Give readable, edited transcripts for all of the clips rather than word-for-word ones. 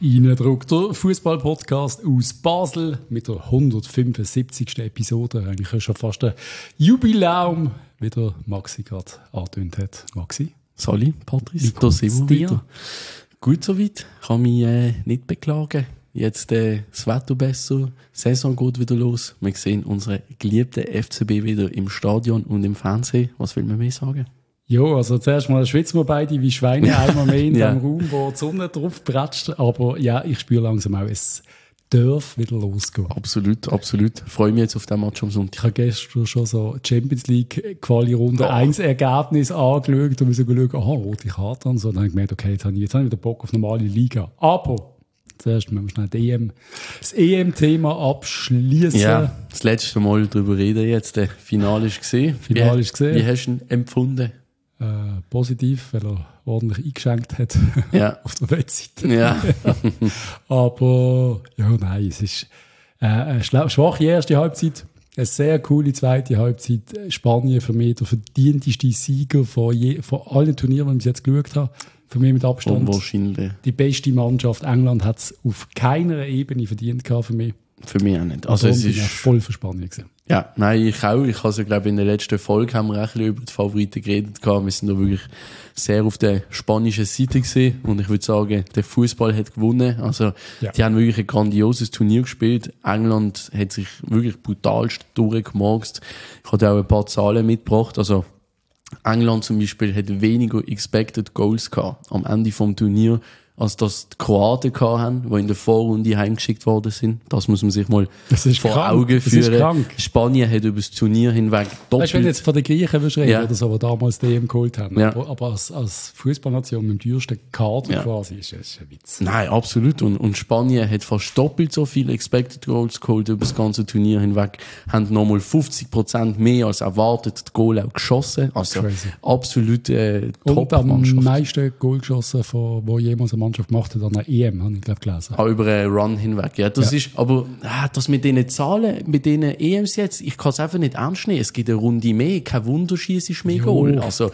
Reindruckt der Fußball-Podcast aus Basel mit der 175. Episode. Eigentlich schon fast ein Jubiläum, wie der Maxi gerade angetönt hat. Maxi? Sali, Patrice, da sind wir wieder. Gut soweit, kann mich nicht beklagen. Jetzt das Wetter besser, Saison geht wieder los. Wir sehen unsere geliebten FCB wieder im Stadion und im Fernsehen. Was will man mehr sagen? Ja, also zuerst mal schwitzen wir beide wie Schweine einmal mehr in dem Raum, wo die Sonne drauf pratscht. Aber ja, ich spüre langsam auch, es darf wieder losgehen. Absolut, absolut. Ich freue mich jetzt auf den Match am Sonntag. Ich habe gestern schon so Champions League Quali-Runde 1 Ergebnis angeschaut und wir so schauen, rote Karte und so. Dann habe ich gemerkt, okay, jetzt habe ich wieder Bock auf normale Liga. Aber zuerst müssen wir schnell das EM-Thema abschließen. Ja, das letzte Mal darüber reden jetzt. Das Finale ist gesehen. Wie hast du ihn empfunden? Positiv, weil er ordentlich eingeschenkt hat auf der Webseite. Ja. Aber ja, nein, es ist eine schwache erste Halbzeit, eine sehr coole zweite Halbzeit. Spanien für mich der verdienteste Sieger von allen Turnieren, die ich bis jetzt geschaut habe. Für mich mit Abstand. Unwahrscheinlich. Die beste Mannschaft. England hat es auf keiner Ebene verdient gehabt für mich. Für mich auch nicht. Also es ist voll für Spanien gewesen. Ja, nein, ich auch. Ich habe glaube in der letzten Folge haben wir ein bisschen über die Favoriten geredet gehabt. Wir sind da wirklich sehr auf der spanischen Seite gesehen und ich würde sagen, der Fußball hat gewonnen. Also die haben wirklich ein grandioses Turnier gespielt. England hat sich wirklich brutalst durchgemorst. Ich habe auch ein paar Zahlen mitgebracht. Also England zum Beispiel hat weniger Expected Goals gehabt am Ende vom Turnier, als das die Kroaten hatten, die in der Vorrunde heimgeschickt worden sind. Das muss man sich mal vor Augen führen. Spanien hat über das Turnier hinweg doppelt... Weißt du, wenn du jetzt von den Griechen reden oder so, die damals die EM geholt haben, aber als Fußballnation mit dem teuersten Kader quasi, ist das ein Witz. Nein, absolut. Und Spanien hat fast doppelt so viele Expected Goals geholt über das ganze Turnier hinweg, haben nochmal 50% mehr als erwartet die Goal auch geschossen. Also absolut Top-Mannschaft. Und am meisten Goal geschossen, wo jemals eine Mannschaft gemacht hat an der EM, habe ich glaube gelesen. Auch über einen Run hinweg. Ja, das ist, aber das mit diesen Zahlen, mit diesen EMs jetzt, ich kann es einfach nicht ernst nehmen. Es gibt eine Runde mehr, kein Wunder, schießt mehr Goal. Also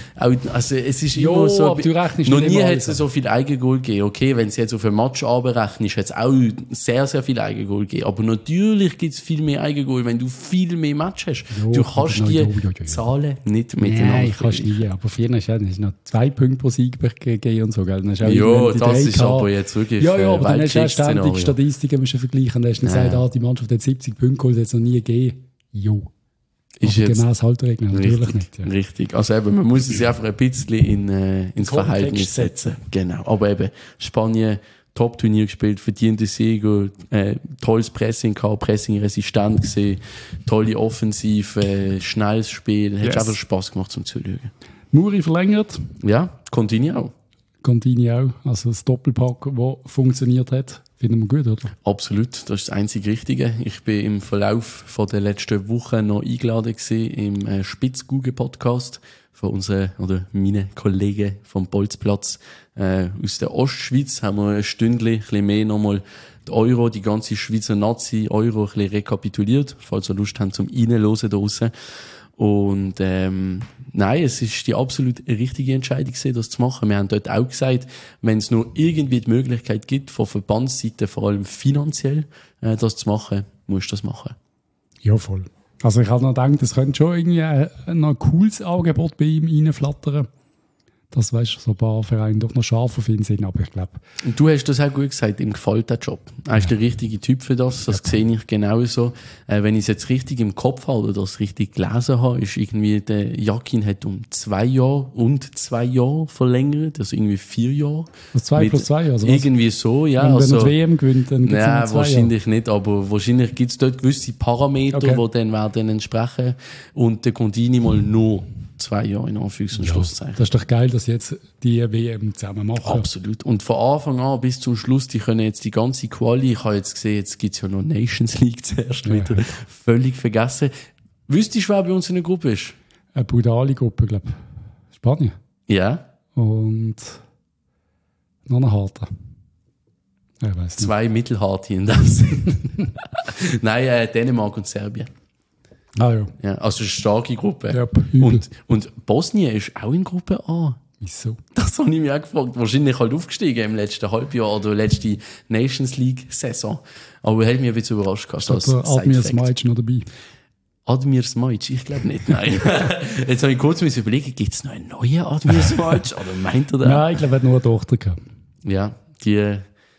es ist immer so, aber du rechnest noch nie hat es so viel Eigengoal gegeben. Okay, wenn es jetzt auf ein Match abrechnest, hat es auch sehr, sehr viel Eigengoal gegeben. Aber natürlich gibt es viel mehr Eigengoal, wenn du viel mehr Match hast. Du kannst die Zahlen nicht miteinander. Nein, kannst nie. Aber früher hast du noch 2 Punkte pro Sieg gegeben und so. Gell? Das ist aber jetzt wirklich aber dann hast du ständig Statistiken vergleichen. Dann hast du gesagt, die Mannschaft hat 70 Punkte geholt, hat es noch nie gegeben. Jo. Ist jetzt genau das Halteregel, natürlich nicht. Ja. Richtig. Also eben, man muss es einfach ein bisschen ins Verhältnis setzen. Genau. Aber eben, Spanien, Top-Turnier gespielt, verdiente Sieger, tolles Pressing gehabt, Pressing-resistent gesehen, tolle Offensive, schnelles Spiel. Hat einfach Spass gemacht zum Zuschauen. Muri verlängert. Ja, Contini auch. Contini auch. Also das Doppelpack, das funktioniert hat. Finden wir gut, oder? Absolut, das ist das einzig Richtige. Ich bin im Verlauf von der letzten Woche noch eingeladen gewesen im Spitzguge-Podcast von unseren oder meinen Kollegen vom Bolzplatz aus der Ostschweiz. Haben wir ein Stündchen, ein bisschen mehr nochmal die ganze Schweizer Nazi-Euro ein bisschen rekapituliert, falls ihr Lust habt zum Reinhören draussen. Und nein, es ist die absolut richtige Entscheidung gewesen, das zu machen. Wir haben dort auch gesagt, wenn es nur irgendwie die Möglichkeit gibt, von Verbandsseite, vor allem finanziell, das zu machen, musst du das machen. Ja, voll. Also ich habe noch gedacht, es könnte schon irgendwie ein cooles Angebot bei ihm reinflattern. Das, weißt du, so ein paar Vereine doch noch scharf auf ihn sind, aber ich glaube... Und du hast das auch gut gesagt, ihm gefällt der Job. Er ist der richtige Typ für das sehe ich genauso. Wenn ich es jetzt richtig im Kopf habe oder das richtig gelesen habe, ist irgendwie der Yakin hat um 2 Jahre und 2 Jahre verlängert, also irgendwie 4 Jahre. Also 2 plus 2 Jahre? Also irgendwie so, ja. Und wenn er die WM gewinnt, dann gibt es nein, wahrscheinlich nicht, aber wahrscheinlich gibt es dort gewisse Parameter, die dann werden entsprechen und der Contini mal nur 2 Jahre in Anführungs- und Schlusszeichen. Das ist doch geil, dass jetzt die WM zusammen machen. Absolut. Und von Anfang an bis zum Schluss, die können jetzt die ganze Quali, ich habe jetzt gesehen, jetzt gibt es ja noch Nations League zuerst wieder, völlig vergessen. Wüsstest du, wer bei uns in der Gruppe ist? Eine brutale Gruppe, glaube ich. Spanien. Ja. Und noch eine harte. Ich weiss nicht. 2 mittelharte in dem Sinn. Nein, Dänemark und Serbien. Ah ja. Ja, also eine starke Gruppe. Ja, und Bosnien ist auch in Gruppe A. Wieso? Das habe ich mich auch gefragt. Wahrscheinlich halt aufgestiegen im letzten Halbjahr oder letzte Nations League-Saison. Aber hat mich ein bisschen überrascht gehabt. Ist der Admir Smajic noch dabei? Admir Smajic? Ich glaube nicht, nein. Jetzt habe ich kurz überlegen, gibt es noch einen neuen Admir Smajic? Oder meint er das? Nein, ich glaube, er hat nur eine Tochter gehabt. Ja, die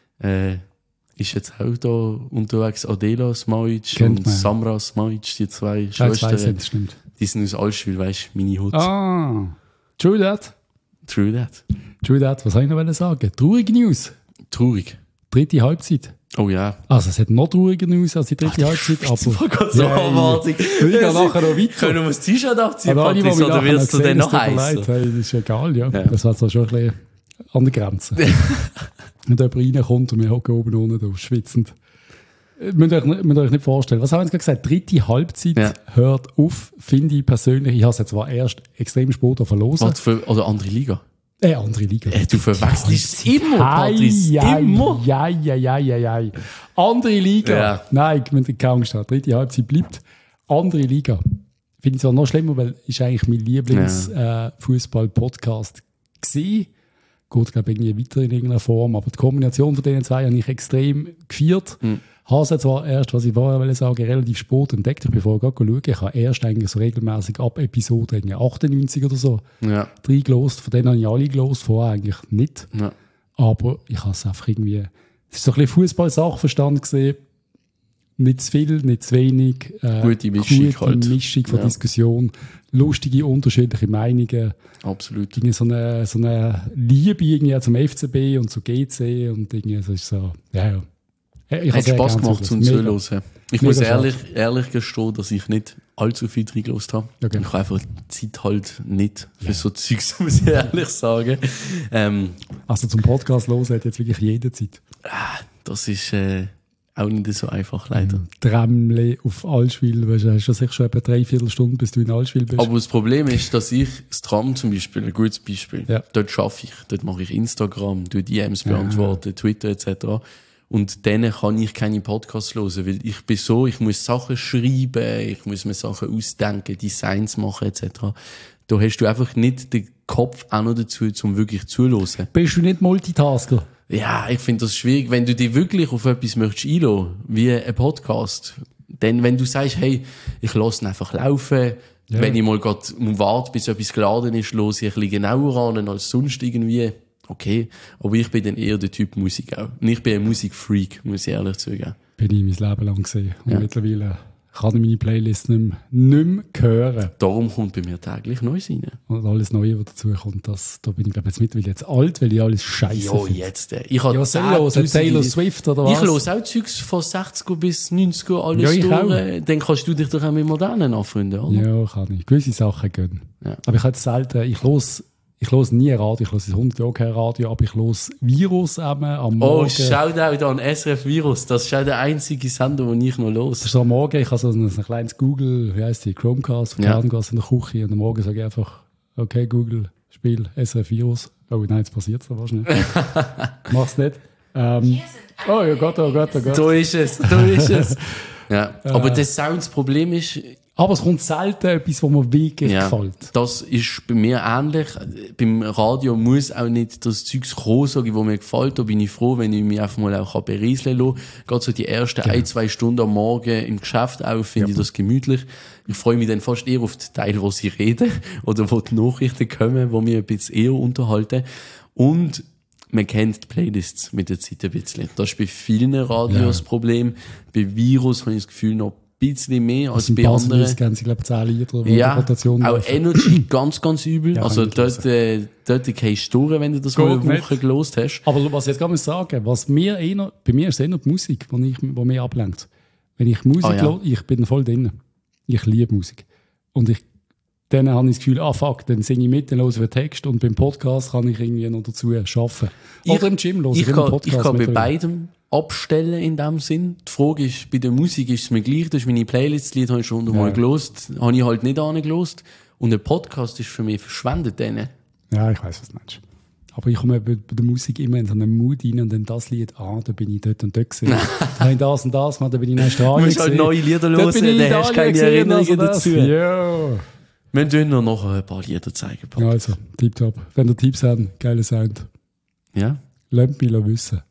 ist jetzt auch da unterwegs. Adela Smajic und Samra Smajic, die zwei Schwestern. Stimmt. Die sind aus Allschwil, weißt du, meine Hut. Ah, true that. True that. True that. Was soll ich noch sagen? Traurige News. Traurig. Dritte Halbzeit. Oh ja. Also es hat noch trauriger News als die dritte Halbzeit. Aber so erwartet. Ich gehe nachher noch weiter. Können wir das T-Shirt abziehen, Patrice, oder wirst du denn noch heißer? Hey, das ist egal, ja. Das war zwar schon ein bisschen an der Grenze. Wenn jemand reinkommt und wir hocken oben unten da, schwitzend. Müsst ihr euch nicht vorstellen. Was haben wir jetzt gesagt? Dritte Halbzeit hört auf, finde ich persönlich. Ich habe es jetzt zwar erst extrem spät verlosen. Oder andere Liga? Andere Liga. Du verwechselst es immer, Patrice. Immer. Ja. Andere Liga. Ja. Nein, ich bin keine Angst haben. Dritte Halbzeit bleibt. Andere Liga. Finde ich zwar noch schlimmer, weil es eigentlich mein Lieblings-Fußball-Podcast gewesen. Geht, glaube ich, irgendwie weiter in irgendeiner Form. Aber die Kombination von den zwei habe ich extrem gefeiert. Habe es zwar erst, was ich vorher sagen, relativ spät entdeckt. Ich bin vorher schauen. Ich habe erst eigentlich so regelmäßig ab Episode 98 oder so reingelost. Von denen habe ich alle gelost, vorher eigentlich nicht. Ja. Aber ich habe es einfach irgendwie... Es ist so ein bisschen Fußball-Sachverstand gesehen. Nicht zu viel, nicht zu wenig. Gute Mischung halt. Mischung von Diskussion. Lustige, unterschiedliche Meinungen. Absolut. Irgendwie so eine Liebe irgendwie zum FCB und zu GC und irgendwie so ist so... Ja. Hat Spass gemacht zum Zuhören. Ich muss ehrlich gestehen, dass ich nicht allzu viel reingelassen habe. Okay. Ich habe einfach die Zeit halt nicht für so Zeugs, muss ich ehrlich sagen. Also zum Podcast hören hat jetzt wirklich jede Zeit. Das ist auch nicht so einfach, leider. Trämle auf Allschwil, weißt du, hast du sicher schon etwa 3/4 Stunden, bis du in Allschwil bist. Aber das Problem ist, dass ich das Tram zum Beispiel, ein gutes Beispiel, dort schaffe ich, dort mache ich Instagram, DMs beantworten, Twitter etc., und dann kann ich keine Podcasts hören, weil ich bin so, ich muss Sachen schreiben, ich muss mir Sachen ausdenken, Designs machen etc. Da hast du einfach nicht den Kopf auch noch dazu, um wirklich zuzuhören. Bist du nicht Multitasker? Ja, ich finde das schwierig. Wenn du dich wirklich auf etwas möchtest einlassen, wie ein Podcast, dann, wenn du sagst, hey, ich lasse ihn einfach laufen, wenn ich mal gerade warte, bis etwas geladen ist, höre ich ein bisschen genauer an als sonst irgendwie. Okay, aber ich bin dann eher der Typ Musik auch. Und ich bin ein Musikfreak, muss ich ehrlich zugeben. Bin ich mein Leben lang gesehen. Und mittlerweile kann ich meine Playlist nicht mehr hören. Darum kommt bei mir täglich Neues rein. Und alles Neue, was dazu kommt, da bin ich glaube jetzt mittlerweile jetzt alt, weil ich alles scheiße finde. Jetzt. Ich habe Taylor Swift oder was? Ich höre auch Zeugs von 60er bis 90er, alles durch. Dann kannst du dich doch auch mit Modernen anfreunden, oder? Ja, kann ich. Gewisse Sachen gehen. Ja. Aber ich habe jetzt selten, ich höre nie Radio, ich höre seit 100 Jahren kein Radio, aber ich höre Virus am Morgen. Oh, Shoutout an SRF Virus, das ist auch der einzige Sender, den ich noch höre. Das ist so am Morgen, ich habe so ein kleines Google, wie heisst die, Chromecast, von Kerngas in der Küche, und am Morgen sage ich einfach, okay Google, spiel SRF Virus. Oh nein, jetzt passiert es da wahrscheinlich. Mach's nicht. Oh Gott. Da ist es. Ja. Aber das Sounds-Problem ist... Aber es kommt selten etwas, was mir wirklich gefällt. Das ist bei mir ähnlich. Beim Radio muss auch nicht das Zeugs kommen, das mir gefällt. Da bin ich froh, wenn ich mich einfach mal auch berieseln kann. Gerade so die ersten 1-2 Stunden am Morgen im Geschäft auch, finde ich das gemütlich. Ich freue mich dann fast eher auf den Teil, wo sie reden oder wo die Nachrichten kommen, wo mich ein bisschen eher unterhalten. Und man kennt die Playlists mit der Zeit ein bisschen. Das ist bei vielen Radios das Problem. Bei Virus habe ich das Gefühl noch ein bisschen mehr als bei anderen. Sie glaube 10 Lieder Rotation auch Energy ganz, ganz übel. Ja, also dort gehst du durch, wenn du das mal eine Woche gelost hast. Aber was ich jetzt gerade sagen muss, bei mir ist es eher die Musik, die mich ablenkt. Wenn ich Musik höre, ich bin voll drin. Ich liebe Musik. Und dann habe ich das Gefühl, fuck, dann singe ich mit, dann höre ich den Text, und beim Podcast kann ich irgendwie noch dazu arbeiten. Oder im Gym höre ich immer Podcast. Ich kann bei beidem abstellen in dem Sinn. Die Frage ist, bei der Musik ist es mir gleich, das ist meine Playlist-Lied, habe ich schon mal gelost, habe ich halt nicht angelost. Und ein Podcast ist für mich verschwendet denen. Ja, ich weiss, was du meinst. Aber ich komme bei der Musik immer in so einen Mood rein, und dann das Lied, da bin ich dort und dort gesehen. Da habe ich das und das, da bin ich in Australien. Du musst halt neue Lieder hören, dann hast du keine Erinnerungen dazu. Ja. Wir tun noch ein paar Lieder zeigen. Ja, also, tipptopp. Wenn ihr Tipps habt, geiler Sound. Ja. Lasst mich wissen.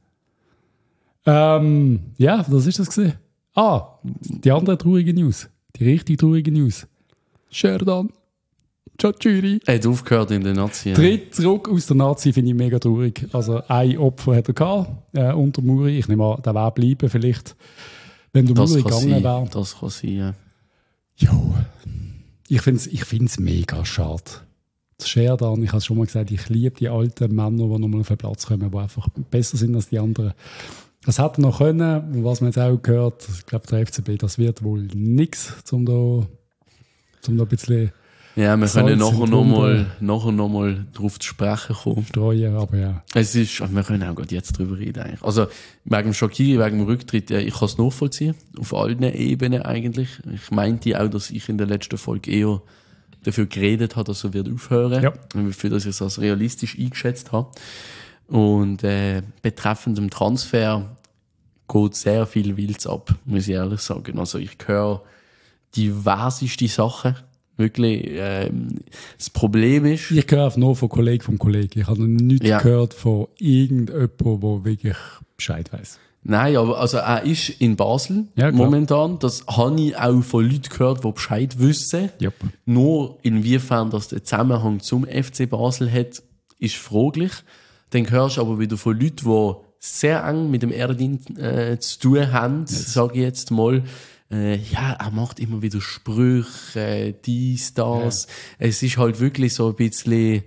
Ja, was ist das gewesen? Die andere traurige News. Die richtig traurige News. Sheridan Chachiri Er hat aufgehört in der Nazi. tritt zurück aus der Nazi, finde ich mega traurig. Also ein Opfer hat er gehabt, unter Muri. Ich nehme an, der wäre bleiben vielleicht, wenn der Muri gegangen wäre. Das kann sein, ja. Jo. Ich finde es mega schade. Das Sheridan, ich habe es schon mal gesagt, ich liebe die alten Männer, die nochmal auf den Platz kommen, die einfach besser sind als die anderen. Das hätte er noch können, und was man jetzt auch gehört, ich glaube, der FCB, das wird wohl nichts, um da ein bisschen Ja, wir Salz können nachher in noch mal drauf zu sprechen kommen. streuen, aber ja. Wir können auch gerade jetzt drüber reden eigentlich. Also, wegen dem Shaqiri, wegen dem Rücktritt, ich kann es nachvollziehen. Auf allen Ebenen eigentlich. Ich meinte auch, dass ich in der letzten Folge eher dafür geredet habe, dass er wird aufhören. Ja. Für das ich es als realistisch eingeschätzt habe. Und betreffend dem Transfer geht sehr viel Wilds ab, muss ich ehrlich sagen. Also ich höre diverseste Sachen. Wirklich, das Problem ist... Ich höre nur von Kollegen vom Kollegen. Ich habe noch nichts gehört von irgendjemandem, der wirklich Bescheid weiss. Nein, aber also er ist in Basel momentan. Das habe ich auch von Leuten gehört, die Bescheid wissen. Yep. Nur inwiefern das den Zusammenhang zum FC Basel hat, ist fraglich. Dann hörst du aber wieder von Leuten, die sehr eng mit dem Erdin zu tun haben, sage ich jetzt mal. Er macht immer wieder Sprüche, dies, das. Ja. Es ist halt wirklich so ein bisschen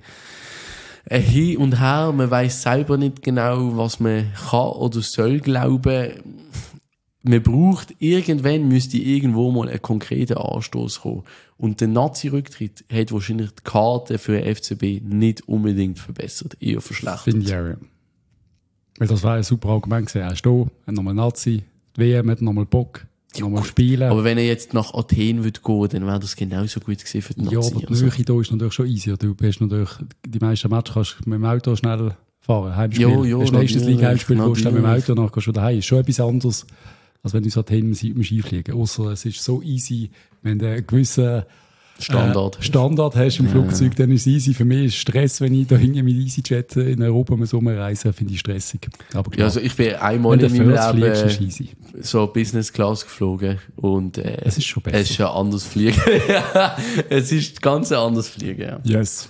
hin und her. Man weiss selber nicht genau, was man kann oder soll glauben. Man braucht müsste irgendwo mal einen konkreten Anstoß kommen. Und der Nazi-Rücktritt hat wahrscheinlich die Karte für den FCB nicht unbedingt verbessert, eher verschlechtert. Finde ich auch, ja. Weil das war ein super Argument gewesen. Er ist da, hat nochmal Nazi, die WM hat nochmal Bock, nochmal spielen. Aber wenn er jetzt nach Athen würde gehen, dann wäre das genauso gut gewesen für die Nazi. Ja, aber die Nähe da ist natürlich schon easier. Du bist natürlich, die meisten Matches kannst du mit dem Auto schnell fahren, Heimspiel. Hast du nächstes Liga-Heimspiel, gehst du mit dem Auto, nachher gehst du daheim. Ist schon etwas anderes, als wenn du aus Athen mit dem Ski fliegen. Ausser es ist so easy, wenn du einen gewissen Standard hast im Flugzeug, dann ist es easy. Für mich ist Stress, wenn ich da hinten mit EasyJet in Europa rumreise, finde ich stressig. Aber klar, also ich bin einmal in meinem Leben so Business Class geflogen und es ist schon besser. Es ist ein anderes Fliegen. Es ist ganz ein anderes Fliegen, ja. Yes.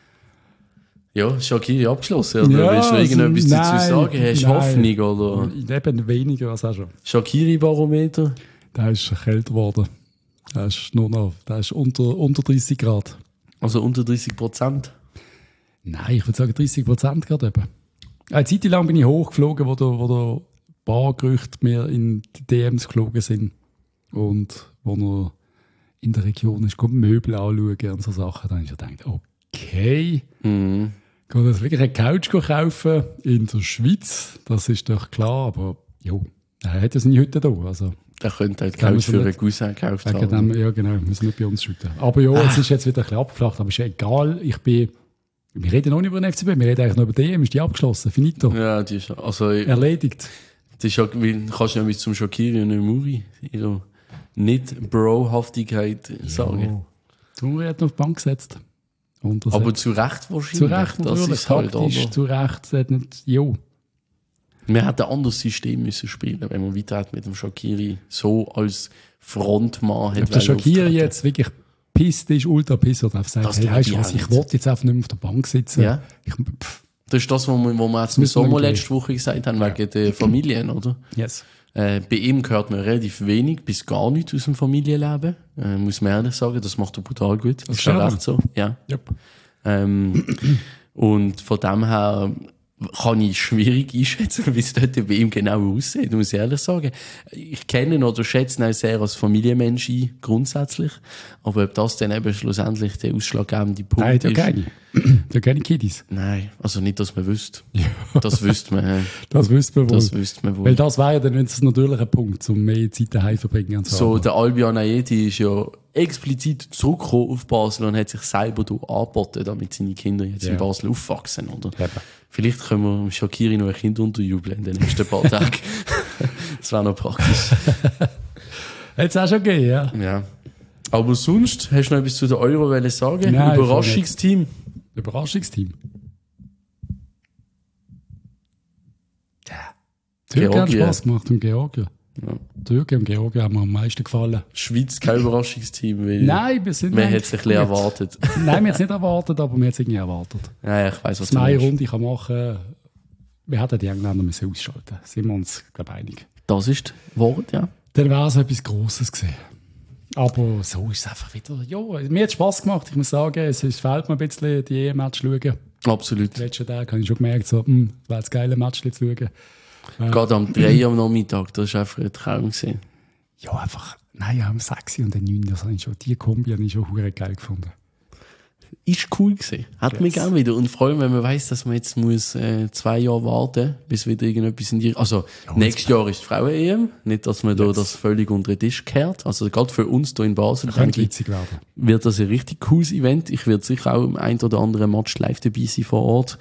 Ja, Shaqiri abgeschlossen, oder willst du noch irgendetwas dazu sagen? Hast du Hoffnung, oder? Eben weniger als auch schon. Shaqiri-Barometer? Der ist kälter geworden. Der ist unter 30 Grad. Also unter 30%? Nein, ich würde sagen 30% gerade eben. Eine Zeit lang bin ich hochgeflogen, wo der Bargerüchte mir in die DMs geflogen sind. Und wo er in der Region ist, Möbel anschauen und so Sachen. Dann habe ich gedacht, okay. Geht das wirklich eine Couch kaufen in der Schweiz? Das ist doch klar, aber jo, er hat ja seine Hütte da. Also. Der könnte halt Couch für einen Cousin gekauft haben. Ja, genau, müssen nicht bei uns schütten. Aber ja, es ist jetzt wieder ein bisschen abgeflacht, aber ist ja egal. Wir reden noch nicht über den FCB, wir reden eigentlich noch über DM, ist die abgeschlossen, finito. Ja, die ist also erledigt. Das ist ja, kannst du nämlich zum Shaqiri und Muri ihre Nicht-Bro-Haftigkeit sagen. Muri hat noch auf die Bank gesetzt. Aber zu Recht wahrscheinlich. Zu Recht, das ist halt taktisch, zu Recht, hat nicht, jo. Wir hätten ein anderes System müssen spielen, wenn man weiter mit dem Shaqiri so als Frontmann hätte. Ob der Shaqiri jetzt wirklich pisst ist, ultra pisst oder einfach sagt, hey, weißt du was, ich wollte jetzt einfach nicht mehr auf der Bank sitzen. Ja. Das ist das, was wir jetzt im Sommer letzte Woche gesagt haben, wegen der Familien, oder? Yes. Bei ihm hört man relativ wenig bis gar nichts aus dem Familienleben. Muss man ehrlich sagen, das macht er brutal gut. Das ist ja recht so. Ja. Yep. Und von dem her kann ich schwierig einschätzen, wie es dort bei ihm genau aussieht, muss ich ehrlich sagen. Ich kenne ihn oder schätze ihn auch sehr als Familienmensch ein, grundsätzlich. Aber ob das dann eben schlussendlich der ausschlaggebende Punkt ist... Nein, da keine Kiddies. Nein, also nicht, dass man wüsste. Das wüsste man. Das wüsste man wohl. Das wüsste man wohl. Weil das wäre ja dann natürlich ein Punkt, um mehr Zeit daheim zu verbringen. So, der Albion Ayeti ist ja explizit zurückgekommen auf Basel und hat sich selber angeboten, damit seine Kinder jetzt in Basel aufwachsen, oder? Ja. Vielleicht können wir Shaqiri noch ein Kind unterjubeln in den nächsten paar Tagen. Das wäre noch praktisch. Hätte es auch schon gegeben, ja. Ja. Aber sonst, hast du noch etwas zu der Euro sagen? Nein, Überraschungsteam? Überraschungsteam? Ja. Türkei hat Georgien. Spass gemacht und Georgien. Ja. Türkei und Georgien haben mir am meisten gefallen. Schweiz kein Überraschungsteam, weil Nein, wir sind man nicht hat es ein bisschen gut. erwartet. Nein, wir haben es nicht erwartet, aber wir haben es irgendwie erwartet. Ja, ich weiss, was Dass man eine meinst. Runde kann machen kann, wir hätten die Engländer müssen ausschalten. Sind wir uns, glaube ich, einig. Das ist Wort, ja. Dann wäre es etwas Grosses gewesen. Aber so ist es einfach wieder. Ja, mir hat es Spass gemacht. Ich muss sagen, es fehlt mir ein bisschen, die EM-Match zu schauen. Absolut. Die letzten Tage habe ich schon gemerkt, so, das wäre das geile Match zu schauen. Gerade am 3 am Nachmittag, das war einfach ein Traum gewesen. Ja, einfach, nein, am 6 und am 9, das habe ich schon, die Kombi habe ich schon verdammt geil gefunden. Ist cool gewesen. Hat mich gerne wieder. Und vor allem, wenn man weiss, dass man jetzt muss 2 Jahre warten, bis wieder irgendetwas in die... Also, nächstes Jahr ist die Frauen-EM. Nicht, dass man da das völlig unter den Tisch kehrt. Also, gerade für uns hier in Basel, Könnte witzig werden. wird das ein richtig cooles Event. Ich werde sicher auch im ein oder anderen Match live dabei sein vor Ort.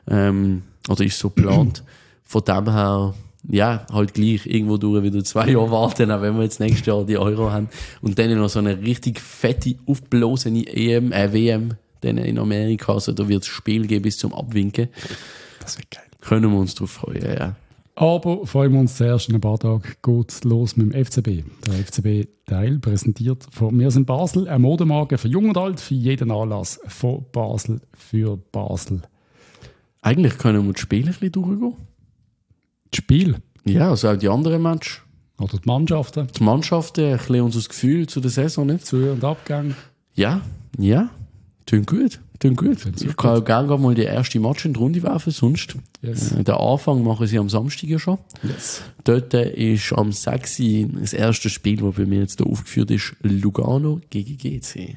Oder ist so geplant. Von dem her, ja, halt gleich irgendwo durch wieder 2 Jahre warten, auch wenn wir jetzt nächstes Jahr die Euro haben. Und dann noch so eine richtig fette, aufblasene WM dann in Amerika. Also da wird es Spiel geben bis zum Abwinken. Das wird geil. Können wir uns drauf freuen, ja. Aber freuen wir uns zuerst in ein paar Tagen geht's los mit dem FCB. Der FCB-Teil präsentiert von «Wir sind Basel», eine Modemarke für Jung und Alt, für jeden Anlass von Basel für Basel. Eigentlich können wir das Spiel ein bisschen durchgehen. Das Spiel Ja, also auch die anderen Matches. oder die Mannschaften, Die Mannschaften, ein bisschen unser Gefühl zu der Saison, nicht? Zu- und Abgang. Ja, tönt gut. Ich kann auch gerne mal die erste Match in die Runde werfen, sonst. Yes. Den Anfang machen sie am Samstag ja schon. Yes. Dort ist am 6. das erste Spiel, das bei mir jetzt hier aufgeführt ist, Lugano gegen GC.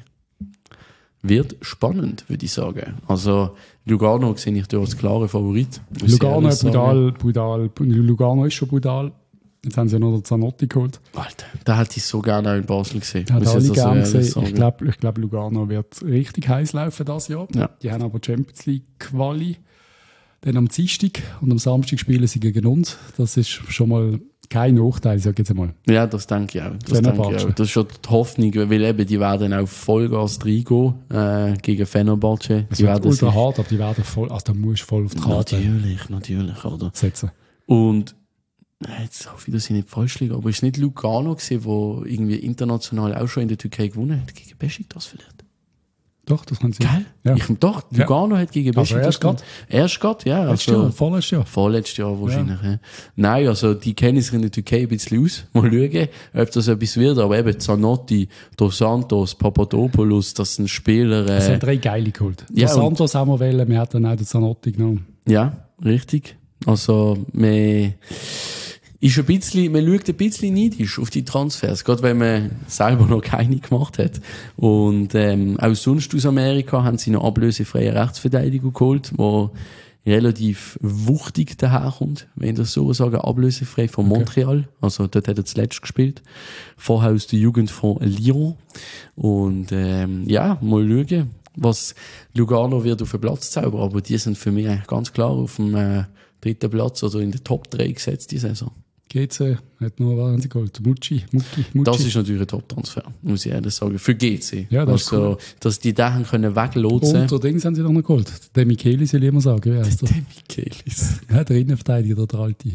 Wird spannend, würde ich sagen. Also, Lugano sehe ich da als klare Favorit. muss ich Lugano ehrlich sagen. brutal. Lugano ist schon brutal. Jetzt haben sie ja noch den Zanotti geholt. Alter, da hätte ich so gerne auch in Basel gesehen. Hat muss alle ich jetzt gerne also ehrlich gesehen. sagen. Ich glaube, Lugano wird richtig heiß laufen dieses Jahr. Ja. Die haben aber Champions League Quali. Dann am Dienstag und am Samstag spielen sie gegen uns. Das ist schon mal kein Nachteil, sag ich jetzt einmal. Ja, das denke ich auch. Das ist schon die Hoffnung, weil eben, die werden auch Vollgas reingehen gegen Fenerbahce. Es Die wird werden ultra sich- hart, aber die werden voll, also da musst du voll auf die Karte Natürlich, oder? setzen. Und jetzt hoffe ich, dass ich nicht falsch liege, aber ist nicht Lugano gewesen, wo irgendwie international auch schon in der Türkei gewonnen hat gegen Besiktas vielleicht? Doch, das kann sein. Geil? Ja. Doch, Lugano hat gegen Aber Besiktas erst gewonnen. Erst gerade, ja. Letztes Jahr, vorletztes Jahr. Vorletztes Jahr wahrscheinlich. Ja. Nein, also die kennen sich in der Türkei ein bisschen aus. Mal schauen, ob das etwas wird. Aber eben Zanotti, Dos Santos, Papadopoulos, das sind Spieler. Es sind 3 geile geholt. Ja, Ja, Santos haben wir wählen, wir hatten auch den Zanotti genommen. Ja, richtig. Also, man schaut ein bisschen neidisch auf die Transfers, gerade wenn man selber noch keine gemacht hat. Und auch sonst aus Amerika haben sie eine ablösefreie Rechtsverteidigung geholt, die relativ wuchtig daherkommt, wenn ich das so sagen, ablösefrei von Montreal. Also dort hat er zuletzt gespielt. Vorher aus der Jugend von Lyon. Und ja, mal schauen, was Lugano wird auf den Platz zaubern. Aber die sind für mich eigentlich ganz klar auf dem 3. Platz oder in der Top 3 gesetzt, die Saison. GC hat nur was haben sie geholt. Mucci. Das ist natürlich ein Top-Transfer, muss ich ehrlich sagen. Für GC. Ja, das ist also, cool. dass die dahin können weglotsen. Und so Dings haben sie doch noch geholt. Der Michelis, will ich immer sagen. Wie heißt der? Michaelis. Ja, der Innenverteidiger, der alte.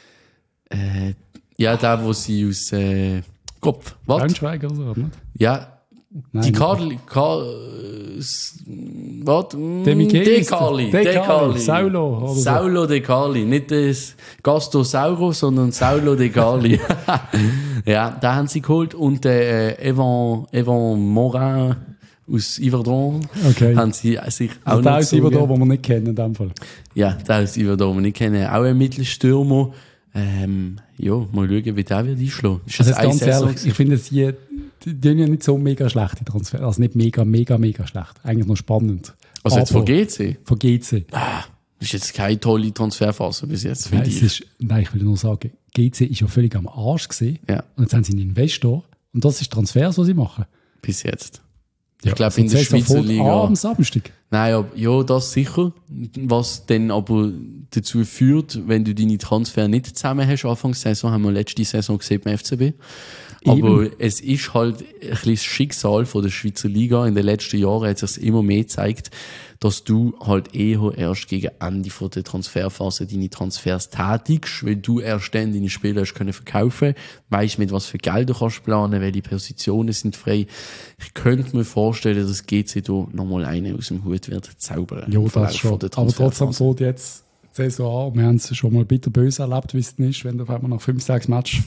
Ja, der, wo sie aus Kopf. Was? Braunschweiger oder so, nicht? Ja. Nein, Die nicht. was? Der Michelis. De Carli. Saulo. Oder so. Saulo De Carli. Nicht das Gastosauro, sondern Saulo De Carli. Ja, da haben sie geholt. Und Evan Morin aus Yverdon Okay. haben sie sich auch Also der noch ist immer da, gezogen. den wir nicht kennen in dem Fall. Ja, der aus Yverdon, den ich kenne. Auch ein Mittelstürmer. Ja, mal schauen, wie der wird einschlagen. Ist Also das jetzt ganz eine Saison ehrlich, ich finde die haben ja nicht so mega schlechte Transfer. Also nicht mega schlecht. Eigentlich noch spannend. Also jetzt von Aber GC? Von GC. Das ist jetzt keine tolle Transferphase bis jetzt, Nein, finde ich. ich will nur sagen, GC ist ja völlig am Arsch gewesen. Ja. Und jetzt haben sie einen Investor. Und das ist Transfers, was sie machen. Bis jetzt. Ja, Ich glaube, also in der die Saison Schweizer fängt Liga. am Samstag. Nein, ja, das sicher. Was dann aber dazu führt, wenn du deine Transfer nicht zusammen hast, Anfangssaison, haben wir letzte Saison gesehen beim FCB. Aber es ist halt ein bisschen das Schicksal von der Schweizer Liga. In den letzten Jahren hat es sich immer mehr gezeigt, dass du halt eher erst gegen Ende von der Transferphase deine Transfers tätigst, weil du erst dann deine Spieler hast können verkaufen, weisst mit was für Geld du kannst planen, welche Positionen sind frei. Ich könnte mir vorstellen, dass GC da nochmal einen aus dem Hut wird zaubern. Ja, das schon. Aber trotzdem so jetzt die Saison an. Wir haben es schon mal bitterböse erlebt, wie es ist, wenn du auf einmal nach 5, 6 Matches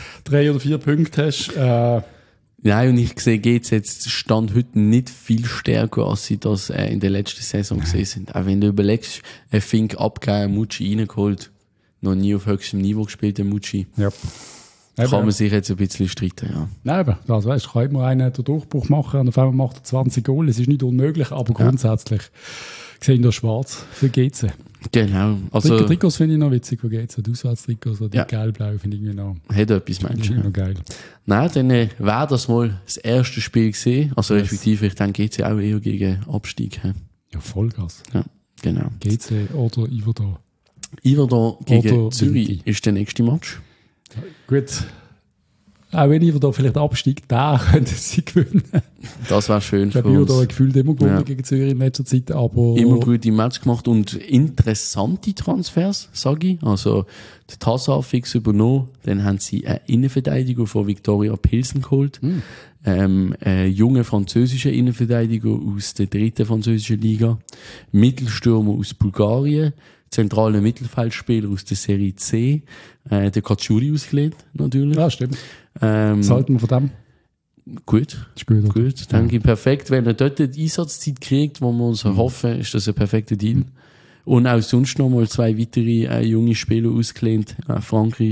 3 oder 4 Punkte hast. Nein, und ich sehe, geht's jetzt Stand heute nicht viel stärker, als sie das in der letzten Saison gesehen sind. Auch wenn du überlegst, Fink abgegeben, Mucci reingeholt, noch nie auf höchstem Niveau gespielt, der Mucci. Ja. Kann man sich jetzt ein bisschen streiten, ja. Nein, aber das weißt, kann immer einer den Durchbruch machen und auf einmal macht er 20 Goal. Es ist nicht unmöglich, aber grundsätzlich sehen wir schwarz für GC. Genau. Also, Trikots finde ich noch witzig von GC. Die Auswärtstrikots, die gelb-blau finde ich irgendwie noch. Hat etwas, meinst du? Noch geil. Nein, dann wäre das mal das erste Spiel gesehen. Also respektive, ich denke, GC auch eher gegen Abstieg. Ja, Vollgas. Ja, genau. GC oder Iverdon. Iverdon gegen oder Zürich Vinti. ist der nächste Match. Gut. Auch wenn Iverdon vielleicht absteigt, da könnten sie gewinnen. Das wäre schön Ich für habe uns. Iverdon gefühlt immer gewonnen gegen Zürich in letzter Zeit, aber... Immer gute Match gemacht und interessante Transfers, sage ich. Also, der Tassar fix übernommen. Dann haben sie eine Innenverteidiger von Viktoria Pilsen geholt. Einen jungen französischen Innenverteidiger aus der 3. französischen Liga. Mittelstürmer aus Bulgarien. Zentrale Mittelfeldspieler aus der Serie C. Der Katschuri ausgelehnt, natürlich. Ja, stimmt. Was halten wir von dem? Gut. Ist gut, oder? Gut, denke ich, perfekt. Wenn er dort die Einsatzzeit kriegt, wo wir uns erhoffen, ist das ein perfekter Deal. Und auch sonst noch mal 2 weitere junge Spieler ausgelehnt, Frankreich.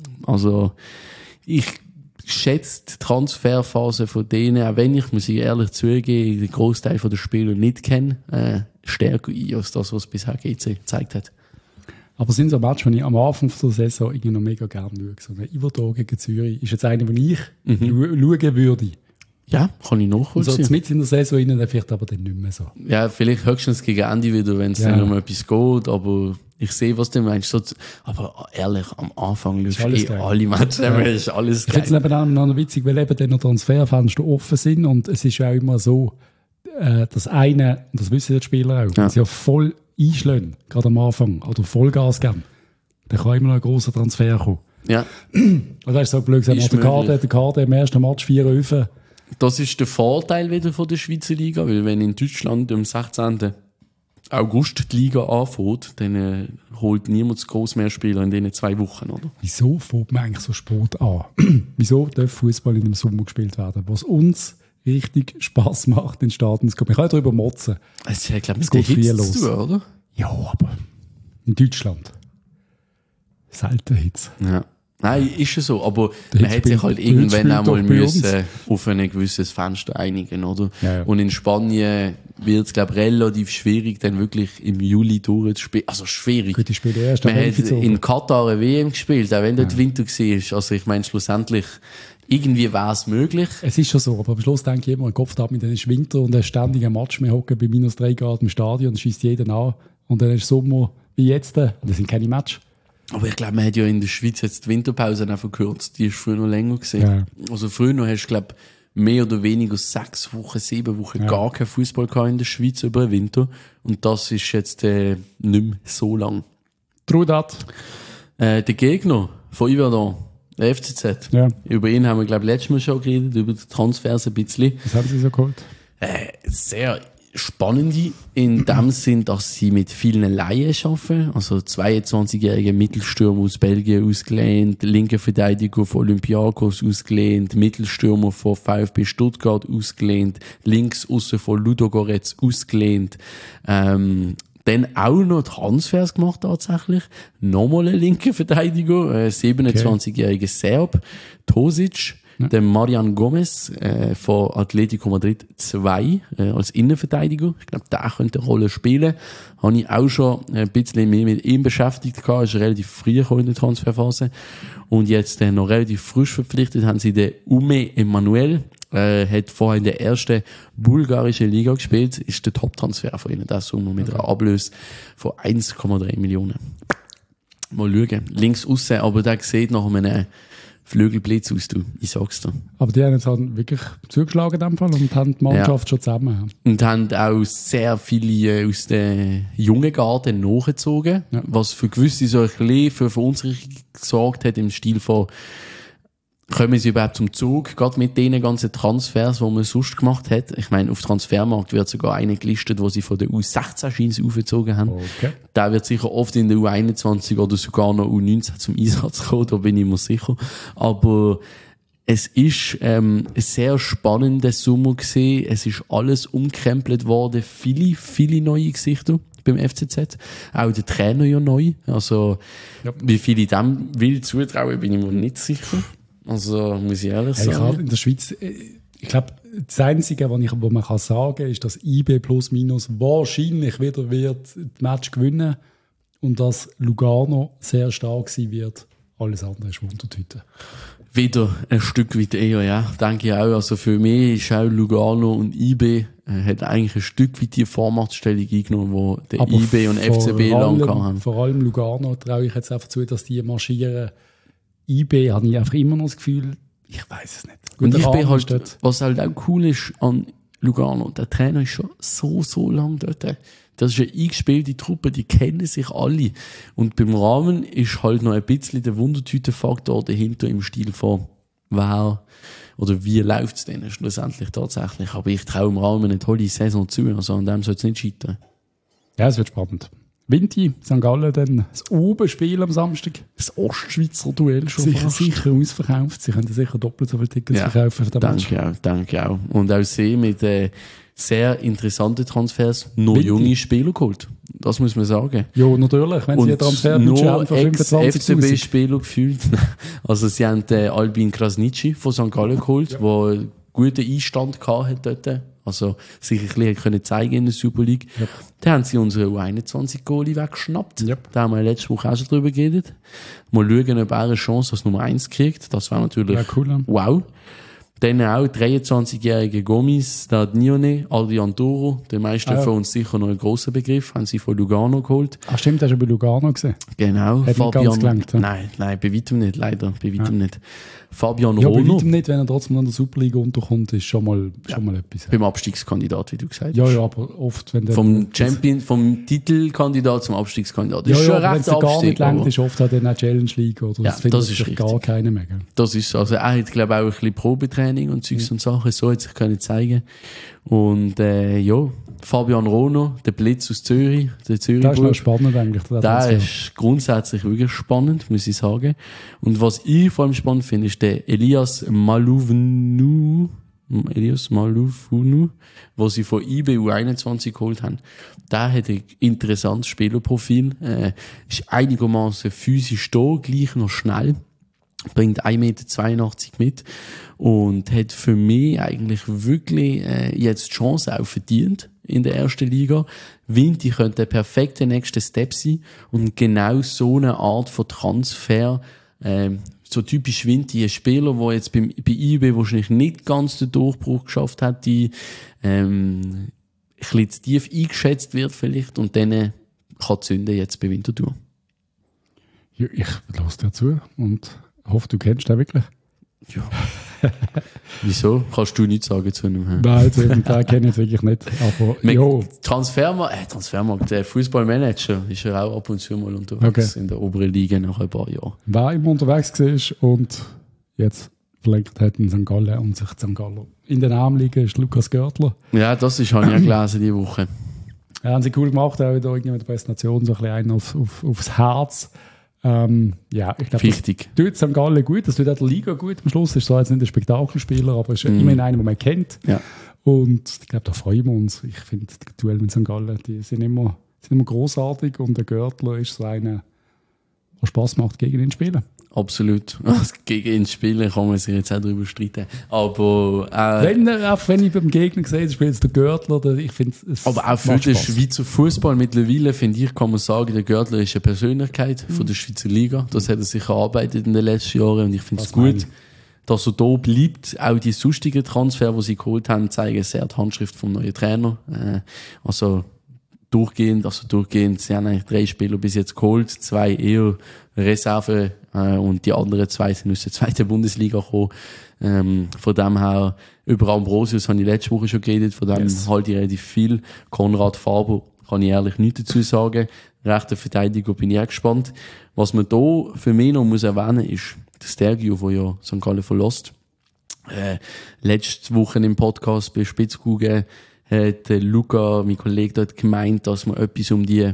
Also, ich schätze die Transferphase von denen, auch wenn ich, muss ich ehrlich zugeben, den Großteil der Spieler nicht kenne, stärker ein als das, was bisher GC gezeigt hat. Aber sind so Matches, die ich am Anfang der Saison irgendwie noch mega gerne schaue. So ein Iverdon gegen Zürich ist jetzt einer, den ich schauen würde. Ja, kann ich nachvollziehen. So mit in der Saison rein, dann vielleicht aber dann nicht mehr so. Ja, vielleicht höchstens gegen Ende wieder, wenn es dann um etwas geht, aber ich sehe, was du meinst. So, aber ehrlich, am Anfang schaust du alle Matches, ist alles geil. Ich finde es nebeneinander noch witzig, weil eben dann noch Transferfenster offen sind und es ist ja auch immer so, dass eine, und das wissen die Spieler auch, sie ja voll einschlagen, gerade am Anfang, oder Vollgas geben, dann kann immer noch ein grosser Transfer kommen. Ja. Und das ist so blöd gesagt, der Kader im ersten Match 4 Öfen. Das ist der Vorteil wieder von der Schweizer Liga, weil wenn in Deutschland am 16. August die Liga anfängt, dann holt niemand groß mehr Spieler in diesen 2 Wochen, oder? Wieso fängt man eigentlich so Sport an? Wieso darf Fußball in dem Sommer gespielt werden, was uns richtig Spass macht, in den Staaten zu kommen? Ich kann darüber motzen. Also, ich glaube, es geht viel los, zu, oder? Ja, aber in Deutschland selten Hitze. Ja. Nein, ist ja so, aber man hätte sich halt irgendwann einmal müssen auf ein gewisses Fenster einigen, oder? Ja. Und in Spanien wird es, glaube ich, relativ schwierig, dann wirklich im Juli durchzuspielen. Also schwierig. Gut, die Spiele erst man hat in Katar eine WM gespielt, auch wenn dort Winter war. Also ich meine, schlussendlich, irgendwie wäre es möglich. Es ist schon so, aber am Schluss denke ich immer, ein Kopf ab mit dem Winter und ein ständiger Match. Wir hocken bei minus 3 Grad im Stadion, schießt jeden an. Und dann ist Sommer wie jetzt, und das sind keine Matches. Aber ich glaube, man hat ja in der Schweiz jetzt die Winterpause auch verkürzt. Die ist früher noch länger gewesen. Ja. Also früher noch hast du, glaube mehr oder weniger 6 Wochen, 7 Wochen gar kein Fußball gehabt in der Schweiz über den Winter. Und das ist jetzt nicht mehr so lang. True that. Der Gegner von Iverdon, der FCZ. Ja. Über ihn haben wir, glaube ich, letztes Mal schon geredet, über die Transfers ein bisschen. Was haben Sie so geholt? Sehr spannende in dem Sinn, dass sie mit vielen Laien arbeiten. Also 22-jährige Mittelstürmer aus Belgien ausgelehnt, linke Verteidiger von Olympiakos ausgelehnt, Mittelstürmer von VfB Stuttgart ausgelehnt, links aussen von Ludogorets ausgelehnt. Dann auch noch Transfers gemacht tatsächlich. Nochmal ein linker Verteidiger, 27-jähriger Serb, Tosic. Der Marian Gomez von Atletico Madrid 2 als Innenverteidiger. Ich glaube, der könnte eine Rolle spielen. Habe ich auch schon ein bisschen mehr mit ihm beschäftigt gehabt. Ist relativ früh in der Transferphase. Und jetzt noch relativ frisch verpflichtet haben sie den Ume Emanuel. Hat vorher in der ersten bulgarischen Liga gespielt. Ist der Top-Transfer von ihnen. Das Sommer mit einer Ablöse von 1,3 Millionen. Mal schauen. Links aussen, aber der sieht nach einem Flügelblitz aus, du. Ich sag's dir. Aber die haben jetzt halt wirklich zugeschlagen in dem Fall und haben die Mannschaft schon zusammen. Und haben auch sehr viele aus der jungen Garde nachgezogen, was für gewisse so ein bisschen für Verunsicherung gesorgt hat im Stil von, kommen sie überhaupt zum Zug, gerade mit den ganzen Transfers, die man sonst gemacht hat. Ich meine, auf Transfermarkt wird sogar eine gelistet, wo sie von der U16-Scheins aufgezogen haben. Okay. Der wird sicher oft in der U21 oder sogar noch U19 zum Einsatz kommen, da bin ich mir sicher. Aber es ist ein sehr spannender Sommer gewesen. Es ist alles umkrempelt worden. Viele neue Gesichter beim FCZ. Auch der Trainer ja neu. Also, wie viel ich dem will zutrauen, bin ich mir nicht sicher. Also, muss ich ehrlich sagen. Ich habe in der Schweiz, ich glaube, das Einzige, wo man kann sagen, ist, dass IB plus minus wahrscheinlich wieder wird das Match gewinnen und dass Lugano sehr stark sein wird. Alles andere ist Wundertüte. Wieder ein Stück weit eher, ja, denke ich auch. Also für mich ist auch Lugano und IB hat eigentlich ein Stück weit die Vormachtstellung eingenommen, wo der Aber IB und FCB lang haben. Vor allem Lugano traue ich jetzt einfach zu, dass die marschieren. IB habe ich einfach immer noch das Gefühl, ich weiß es nicht. Und IB halt, was halt auch cool ist an Lugano, der Trainer ist schon so lang dort. Das ist eine eingespielte Truppe, die kennen sich alle. Und beim Rahmen ist halt noch ein bisschen der Wundertütenfaktor dahinter im Stil von wer oder wie läuft es denn schlussendlich tatsächlich. Aber ich traue dem Rahmen eine tolle Saison zu, also an dem soll es nicht scheitern. Ja, es wird spannend. Vinti, St. Gallen, dann das Obenspiel am Samstag. Das Ostschweizer Duell schon sicher ausverkauft. Sie können sicher doppelt so viele Tickets verkaufen für den Match. Danke auch. Und auch sie mit sehr interessanten Transfers noch junge Spieler geholt. Das muss man sagen. Ja, natürlich. Wenn sie ein Transferbudget haben von 25'000. FCB-Spieler gefühlt. Also sie haben Albin Krasnitschi von St. Gallen geholt, der einen guten Einstand hatte dort. Also sich ein bisschen können zeigen in der Super League. Yep. Da haben sie unseren U21-Goalie weggeschnappt. Yep. Da haben wir letzte Woche auch schon drüber geredet. Mal schauen, ob er eine Chance als Nummer 1 kriegt. Das wäre natürlich cool. Wow. Dann auch 23-jährige Gomis, der Nione, Adrian Doro, der meisten von uns sicher noch ein grosser Begriff, haben sie von Lugano geholt. Ach stimmt, hast du bei Lugano gesehen? Genau. Hat Fabian, nicht ganz gelangt, Nein, bei weitem nicht, leider, bei weitem nicht. Fabian Rono. Ja, bei weitem nicht, wenn er trotzdem an der Superliga unterkommt, ist schon mal etwas. Beim Abstiegskandidat, wie du gesagt hast. Ja, aber oft, wenn der... Vom Titelkandidat zum Abstiegskandidat. Das ist schon recht Abstieg. Gar nicht langt, ist oft halt in der Challenge League oder das findet sich gar keine mehr. Das ist, also er hat, glaube ich, auch ein bisschen Probetraining und Zeugs und Sachen, so hat sich können zeigen. Und, Fabian Rono, der Blitz aus Zürich, der Zürich. Das ist noch spannend eigentlich. Das ist grundsätzlich wirklich spannend, muss ich sagen. Und was ich vor allem spannend finde, ist der Elias Malufunu, was sie von IB U21 geholt haben. Der hat ein interessantes Spielerprofil, ist einigermaßen physisch da, gleich noch schnell, bringt 1,82 Meter mit und hat für mich eigentlich wirklich jetzt die Chance auch verdient in der ersten Liga. Vinti könnte der perfekte nächste Step sein und genau so eine Art von Transfer, so typisch Vinti, ein Spieler, der jetzt bei IB wahrscheinlich nicht ganz den Durchbruch geschafft hat, die ein bisschen zu tief eingeschätzt wird vielleicht und dann kann zünden jetzt bei Winterthur. Ja, ich lasse dir zu und hoffe, du kennst den wirklich. Ja. Wieso? Kannst du nichts sagen zu einem? Nein, den kenne ich wirklich nicht. Aber Transfermarkt, der Fußballmanager ist ja auch ab und zu mal unterwegs in der oberen Liga nach ein paar Jahren. Wer immer unterwegs war und jetzt verlängert hat in St. Gallen und sich St. Gallen in den Arm liegen, ist Lukas Görtler. Ja, das habe ich auch gelesen diese Woche. Ja, haben sie cool gemacht, auch da irgendwie mit der Präsentation so ein bisschen einen aufs Herz. Ja, ich glaube, das tut St. Gallen gut, das tut auch der Liga gut am Schluss. Ist zwar jetzt nicht ein Spektakelspieler, aber ist immerhin einer, den man kennt. Ja. Und ich glaube, da freuen wir uns. Ich finde, die Duelle mit St. Gallen, die sind immer großartig und der Görtler ist so einer, der Spass macht, gegen ihn zu spielen. Absolut. Gegen ihn spielen kann man sich jetzt auch darüber streiten. Aber wenn ich beim Gegner sehe, spielt es der Görtler, ich finde es. Aber auch für den Schweizer Fußball mittlerweile, finde ich, kann man sagen, der Görtler ist eine Persönlichkeit von der Schweizer Liga. Das hat er sich erarbeitet in den letzten Jahren und ich finde es gut, dass er da bleibt. Auch die sonstigen Transfer, die sie geholt haben, zeigen sehr die Handschrift vom neuen Trainer. Durchgehend, sie haben eigentlich 3 Spieler bis jetzt geholt, 2 eher Reserve und die anderen 2 sind aus der 2. Bundesliga gekommen. Von dem her, über Ambrosius habe ich letzte Woche schon geredet, von dem halte ich relativ viel. Konrad Faber kann ich ehrlich nichts dazu sagen. Rechter Verteidiger bin ich auch gespannt. Was man da für mich noch muss erwähnen ist, der Stergiou, der ja St. Gallen verlässt. Letzte Woche im Podcast bei Spitzkuge hat Luca, mein Kollege, dort gemeint, dass man etwas um die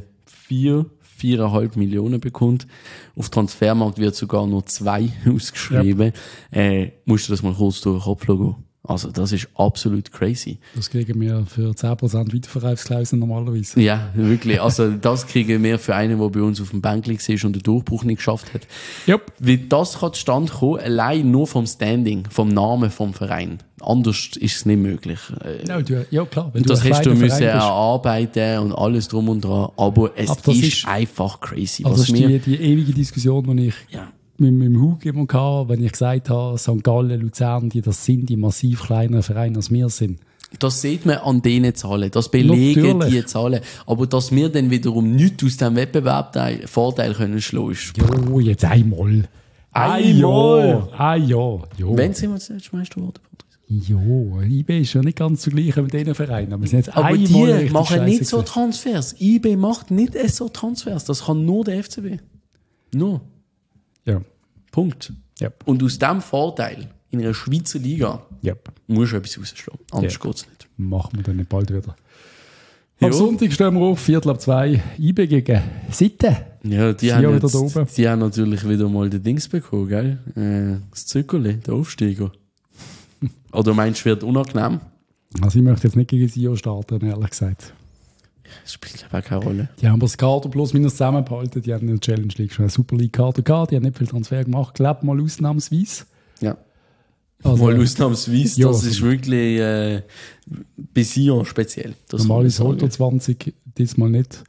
4,5 Millionen bekommt. Auf Transfermarkt wird sogar nur 2 ausgeschrieben. Musst du das mal kurz durch den Kopf gehen. Also, das ist absolut crazy. Das kriegen wir für 10% Weiterverkaufsklausel normalerweise. Ja, wirklich. Also, das kriegen wir für einen, der bei uns auf dem Bänkli war und den Durchbruch nicht geschafft hat. Yep. Wie das kann zustande kommen, allein nur vom Standing, vom Namen vom Verein. Anders ist es nicht möglich. Ja, klar. Wenn das hast du müssen erarbeiten und alles drum und dran. Aber es ist einfach crazy. Also das ist die ewige Diskussion, die ich mit dem Hug immer hatte, wenn ich gesagt habe, St. Gallen, Luzern, das sind die massiv kleineren Vereine, als wir sind. Das sieht man an diesen Zahlen, das belegen die Zahlen. Aber dass wir dann wiederum nichts aus diesem Wettbewerbsvorteil können schlagen können. Jo, jetzt einmal. Einmal? Ja. Wann sind wir das letzte Meister geworden? Jo, IB ist ja nicht ganz so gleich mit diesen Vereinen. Aber die machen nicht so Transfers. IB macht nicht so Transfers. Das kann nur der FCB. Nur. Ja. Punkt. Yep. Und aus diesem Vorteil in einer Schweizer Liga musst du etwas rausschlagen. Anders geht es nicht. Machen wir dann nicht bald wieder. Am Sonntag stehen wir auf, 2:15, IB gegen Sitte. Ja, die haben natürlich wieder mal den Dings bekommen, gell? Das Zückerli, der Aufsteiger. Oder meinst du, wird unangenehm? Also ich möchte jetzt nicht gegen Sion starten, ehrlich gesagt. Das spielt aber keine Rolle. Die haben das Kader plus minus zusammengehalten. Die haben in der Challenge League schon eine Super League Kader gehabt. Die haben nicht viel Transfer gemacht. Glaubt mal ausnahmsweise. Ja. Also, mal ausnahmsweise. Das ist wirklich bei Sion speziell. Normalerweise holt er 20, diesmal nicht.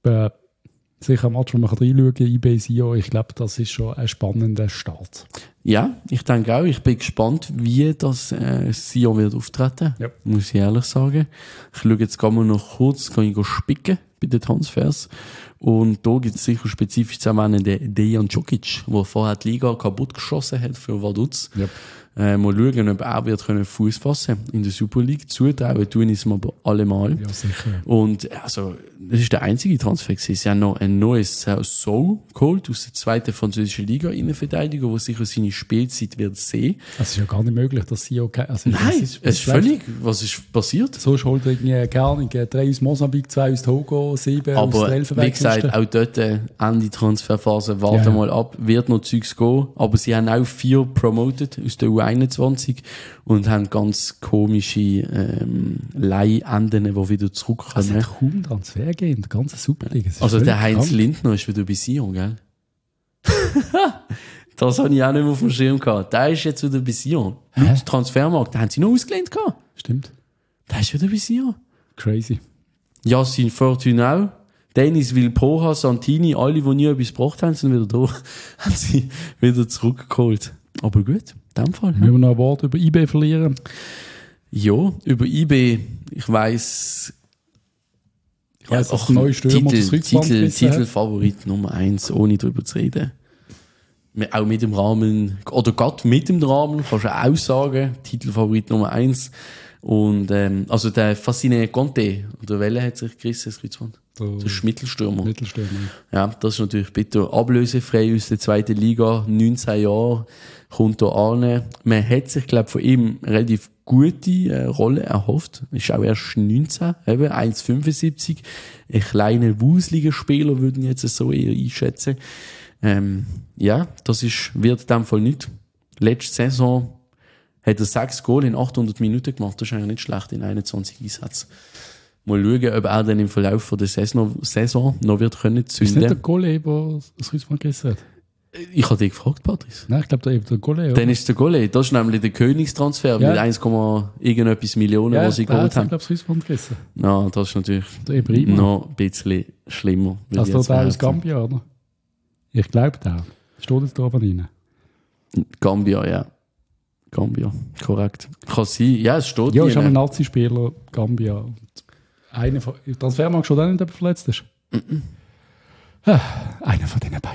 Sicher ein Match, wo man reinschauen kann, IB Sion. Ich glaube, das ist schon ein spannender Start. Ja, ich denke auch. Ich bin gespannt, wie das Sion wird auftreten. Ja. Muss ich ehrlich sagen. Ich schaue jetzt mal noch kurz, kann ich spicken bei den Transfers. Und da gibt es sicher spezifisch zu erwähnen den Dejan Djokic, der vorher die Liga kaputt geschossen hat für Vaduz. Ja. Mal schauen, ob er wird Fuß fassen in der Super League. Zutrauen tun ist ihm aber allemal. Ja, sicher. Und also, das ist der einzige Transfer gewesen. Sie haben noch ein neues Sow geholt aus der 2. französischen Liga, Innenverteidiger, der sicher seine Spielzeit wird sehen. Es ist ja gar nicht möglich, dass sie okay. Also, nein, es ist völlig. Was ist passiert? So holt irgendwie, keine Ahnung, 3 aus Mosambik, 2 aus Togo, 7 aber aus der Elfenbein. Wie gesagt, auch dort Ende Transferphase, warten mal ab, wird noch Zeugs gehen. Aber sie haben auch 4 promoted aus der U21 und haben ganz komische Leihenden, die wieder zurückkommen. Es hat kaum Transfer gegeben, die ganze Superliga. Also der Heinz Lindner ist wieder bei Sion, gell? Das habe ich auch nicht mehr auf dem Schirm gehabt. Der ist jetzt wieder bei Sion. Laut Transfermarkt, den haben sie noch ausgelehnt gehabt. Stimmt. Der ist wieder bei Sion. Crazy. Yassin Fortunau, Dennis Vilpoha, Santini, alle, die nie etwas gebracht haben, sind wieder da. Haben sie wieder zurückgeholt. Aber gut, in dem Fall. Müssen wir noch ein Wort über IB verlieren? Ja, über IB, ich weiss, dass der neue Stürmer das Titelfavorit Nummer 1, ohne darüber zu reden. Auch mit dem Rahmen, oder gerade mit dem Rahmen, kannst du auch sagen, Titelfavorit Nummer 1. Und, also der Fascine Conte, oder Welle hat sich gerissen, das Kreuzband. Der ist Mittelstürmer. Ja, das ist natürlich bitter. Ablösefrei aus der 2. Liga, 19 Jahre, kommt da an. Man hat sich, glaube ich, von ihm eine relativ gute Rolle erhofft. Ist auch erst 19, eben 1,75. Ein kleiner, wuseliger Spieler, würden jetzt so eher einschätzen. Ja, das wird in dem Fall nicht. Letzte Saison hat er 6 Goal in 800 Minuten gemacht. Das ist eigentlich nicht schlecht in 21 Einsätzen. Mal schauen, ob er dann im Verlauf der Saison noch wird können zünden. Ist nicht der Goalie, der das Kreuzband gerissen hat? Ich habe dich gefragt, Patrice. Nein, ich glaube, der Goalie. Oder? Dann ist der Goalie. Das ist nämlich der Königstransfer mit 1, irgendetwas Millionen, was sie geholt haben. Ich glaube, das Kreuzband gerissen. Ja, das ist natürlich noch ein bisschen schlimmer. Also der aus Gambia, oder? Ich glaube da. Steht jetzt da oben rein? Gambia, ja. Gambia, korrekt. Kann sein. Ja, es steht ja, ist ein Nazi-Spieler, Gambia. Einer von Transfermarkt schon dann, der verletzt ist? Einer von den beiden.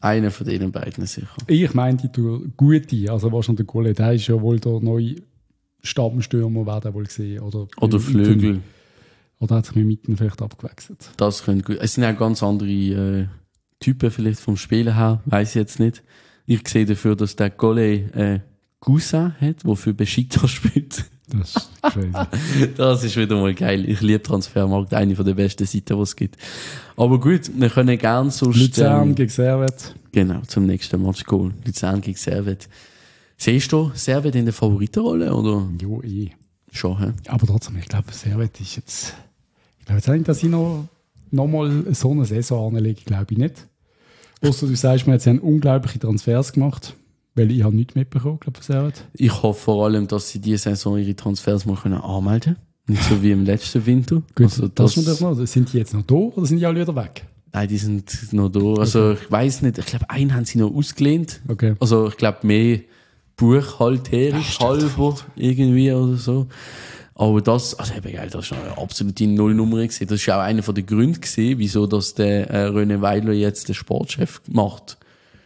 Einer von denen beiden sicher. Ich meinte, du gute, also wahrscheinlich der Gullit, der ist ja wohl der neue Stammstürmer, wer der wohl gesehen. Oder Flügel. Oder hat sich mit Mitten vielleicht abgewechselt? Das könnte gut. Es sind auch ganz andere Typen vielleicht vom Spielen her, weiß ich jetzt nicht. Ich sehe dafür, dass der Goalie Cousin hat, der für Besiktas spielt. Das ist crazy. Das ist wieder mal geil. Ich liebe Transfermarkt, eine der besten Seiten, die es gibt. Aber gut, wir können gerne sonst... Luzern gegen Servet. Genau, zum nächsten Match gehen. Luzern gegen Servet. Siehst du Servet in der Favoritenrolle, oder? Jo, Schon, hä? Aber trotzdem, ich glaube, Servet ist jetzt... Ich glaube jetzt nicht, dass ich noch mal so eine Saison anlege, glaube ich nicht. Ausser du sagst mir, jetzt haben unglaubliche Transfers gemacht. Weil ich habe nichts mitbekommen, glaube ich, Servet. Ich hoffe vor allem, dass sie diese Saison ihre Transfers mal anmelden können. Nicht so wie im letzten Winter. Gut, also das ist noch. Sind die jetzt noch da oder sind die alle wieder weg? Nein, die sind noch da. Also ich weiss nicht, ich glaube, einen haben sie noch ausgelehnt. Okay. Also ich glaube, mehr buchhalterisch halber irgendwie oder so. Aber das, also eben geil, das war eine absolute Nullnummer gewesen. Das war auch einer der Gründe gewesen, wieso dass der René Weiler jetzt den Sportchef macht.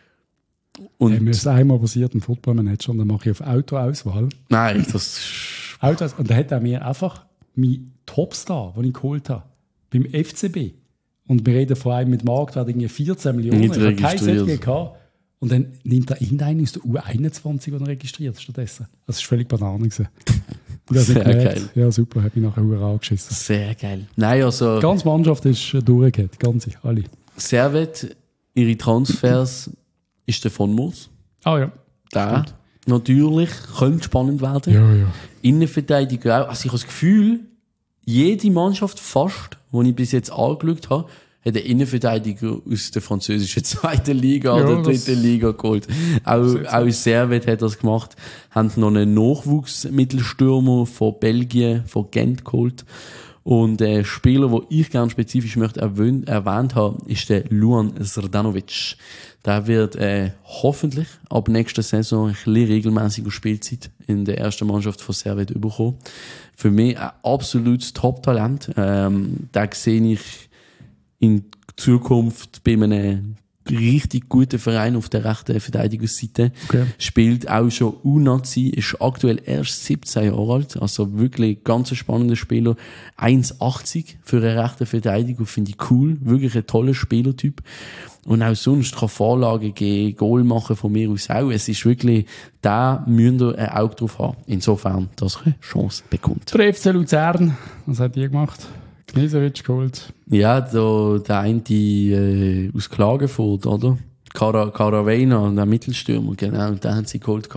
Und Mir ist einmal passiert im Footballmanager und dann mache ich auf Autoauswahl. nein, das Autoauswahl. Und da hat er mir einfach meinen Topstar, den ich geholt habe, beim FCB. Und wir reden vor allem mit Marktwert irgendwie 14 Millionen. Nicht ich habe kein registriert. Sätze gehabt. Und dann nimmt er irgendeinen aus der U21 und registriert stattdessen. Das war völlig Banane gewesen. Und das Sehr geil. Ja, super, hat mich nachher verdammt angeschissen. sehr geil. Nein, also Die ganze Mannschaft ist durchgegangen, ganze, alle. Servet, ihre Transfers ist der von Moos. Ah ja. Der natürlich könnte spannend werden. Ja. Innenverteidiger auch. Also ich habe das Gefühl, jede Mannschaft fast, die ich bis jetzt angeschaut habe, hat einen Innenverteidiger aus der französischen zweiten Liga oder dritten Liga geholt. Auch Servet hat das gemacht. Haben noch einen Nachwuchsmittelstürmer von Belgien, von Gent geholt. Und der Spieler, den ich gerne spezifisch möchte erwähnt haben, ist der Luan Zdanovic. Der wird hoffentlich ab nächster Saison ein bisschen regelmäßiger Spielzeit in der ersten Mannschaft von Servet bekommen. Für mich ein absolutes Top-Talent. Da sehe ich in Zukunft bei einem richtig guten Verein auf der rechten Verteidigungsseite. Okay. Spielt auch schon U-Nazi, ist aktuell erst 17 Jahre alt. Also wirklich ganz ein spannender Spieler. 1,80 für einen rechten Verteidiger, finde ich cool. Wirklich ein toller Spielertyp. Und auch sonst kann Vorlagen geben, Goal machen von mir aus auch. Es ist wirklich, da müsst ihr ein Auge drauf haben. Insofern, dass er eine Chance bekommt. Der FC Luzern, was hat die gemacht? Knežević geholt. Ja, der eine aus Klagenfurt, oder? Caravena, der Mittelstürmer, genau, den haben sie geholt.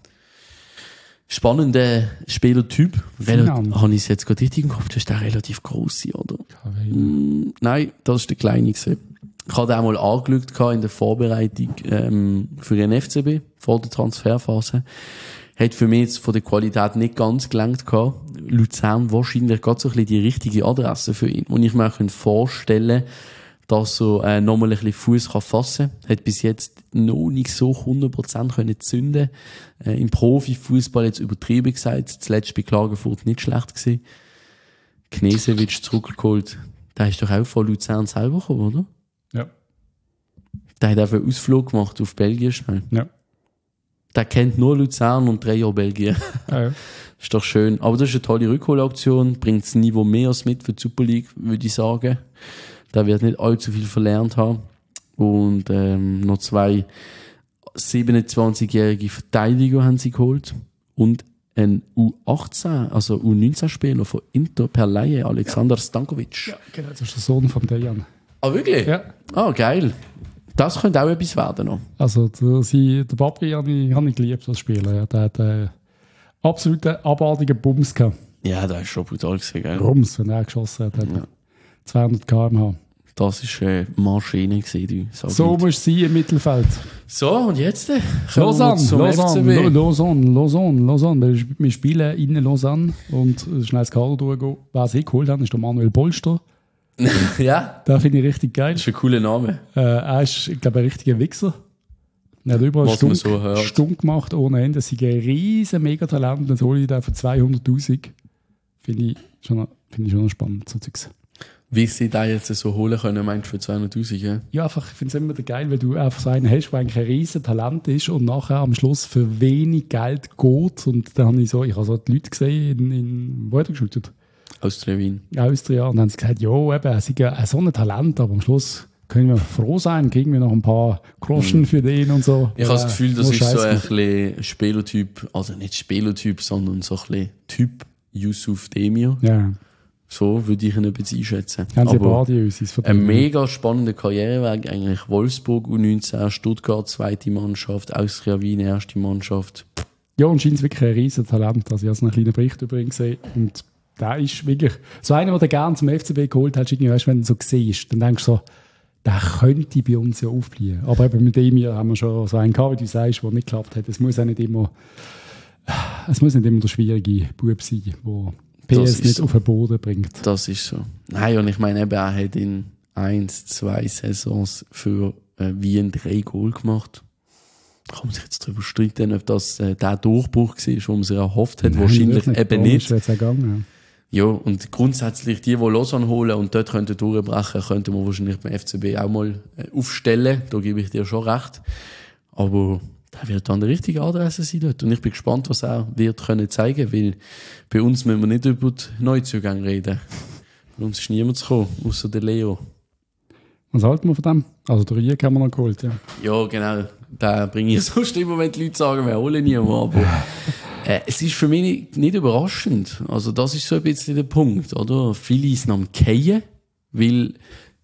Spannender Spielertyp. Habe ich es jetzt gerade richtig im Kopf? Das ist der relativ grosse, oder? Nein, das ist der Kleine gewesen. Ich habe den auch mal angeschaut in der Vorbereitung für den FCB, vor der Transferphase. Hat für mich jetzt von der Qualität nicht ganz gelangt gehabt. Luzern wahrscheinlich gerade so ein bisschen die richtige Adresse für ihn. Und ich mir vorstellen, dass er nochmal ein bisschen Fuß fassen kann. Hat bis jetzt noch nicht so 100% können zünden. Im Profifußball jetzt übertrieben gesagt. Zuletzt bei Klagenfurt nicht schlecht gewesen. Knežević zurückgeholt. Der ist doch auch von Luzern selber gekommen, oder? Ja. Der hat einfach einen Ausflug gemacht auf Belgien schnell. Ja. Der kennt nur Luzern und 3 Jahre Belgien. Ja. Ist doch schön. Aber das ist eine tolle Rückholaktion. Bringt das Niveau mehr als mit für die Super League, würde ich sagen. Der wird nicht allzu viel verlernt haben. Und noch 2 27-jährige Verteidiger haben sie geholt. Und ein U18, also U19-Spieler von Inter per Laie, Alexander Stankovic. Ja, genau, das ist der Sohn von Dejan. Ah, wirklich? Ja. Ah, geil. Das könnte auch etwas werden noch. Also der Papi habe ich geliebt als Spieler. Ja. Der hat einen absoluten abartigen Bums gehabt. Ja, das ist schon brutal gewesen, gell? Rums, wenn er geschossen hat. Ja. 200 km/h. Das war eine Maschine gewesen, du. So muss es sein im Mittelfeld. So, und jetzt? Lausanne. FCB. Wir spielen in Lausanne und schnell das Kader durchgehen. Wer sie geholt hat, ist der Manuel Polster. Ja, Den finde ich richtig geil. das ist ein cooler Name. Er ist, ich glaube, ein richtiger Wichser. Er hat überall Was man so hört. Stunk gemacht ohne Ende. Das ist ein riesen Megatalent. Dann hole ich den für 200'000. Finde ich schon spannend, so Zeugs. Wie sie da jetzt so holen können, meinst du, für 200'000, ja? Ja, einfach, ich finde es immer geil, weil du einfach so einen hast, der eigentlich ein riesen Talent ist und nachher am Schluss für wenig Geld geht. Und dann habe ich so die Leute gesehen, wo hat er geschultet? Austria Wien. Austria. Und dann haben sie gesagt, ja, eben, er ist ja so ein Talent, aber am Schluss können wir froh sein, kriegen wir noch ein paar Groschen für den und so. Ich habe das Gefühl, das ist so ein gut. bisschen Spielertyp, also nicht Spielertyp, sondern so ein bisschen Typ Yusuf Demir. Ja, So würde ich ihn ein bisschen einschätzen. haben sie Aber beide uns ein verdient. mega spannender Karriereweg, eigentlich Wolfsburg U19, Stuttgart zweite Mannschaft, Austria Wien erste Mannschaft. Ja, und scheint wirklich ein riesen Talent. Also ich habe so einen kleinen Bericht über ihn gesehen und der ist wirklich so einer, der gerne zum FCB geholt hat, irgendwie, weißt, wenn du so siehst, dann denkst du so, der könnte bei uns ja aufbleiben. Aber eben mit dem hier haben wir schon so einen gehabt, wie du sagst, der nicht geklappt hat. Es muss nicht immer der schwierige Bub sein, der PS nicht so auf den Boden bringt. Das ist so. Nein, und ich meine eben, er hat in 1-2 Saisons für Wien 3 Goal gemacht. Da kann man sich jetzt darüber streiten, ob das der Durchbruch war, den man sich erhofft hat. Wahrscheinlich eben nicht. Ja, und grundsätzlich die Lausanne holen und dort könnten durchbrechen, könnte man wahrscheinlich beim FCB auch mal aufstellen. Da gebe ich dir schon recht. Aber der wird dann die richtige Adresse sein dort. Und ich bin gespannt, was er wird können zeigen, weil bei uns müssen wir nicht über die Neuzugänge reden. Bei uns ist niemand gekommen, außer der Leo. Was halten wir von dem? Also der Riek haben wir noch geholt, ja. Ja, genau. Da bringe ich sonst immer, wenn die Leute sagen, wir holen niemanden. Aber es ist für mich nicht überraschend. Also das ist so ein bisschen der Punkt, oder? Viele sind am Fallen, weil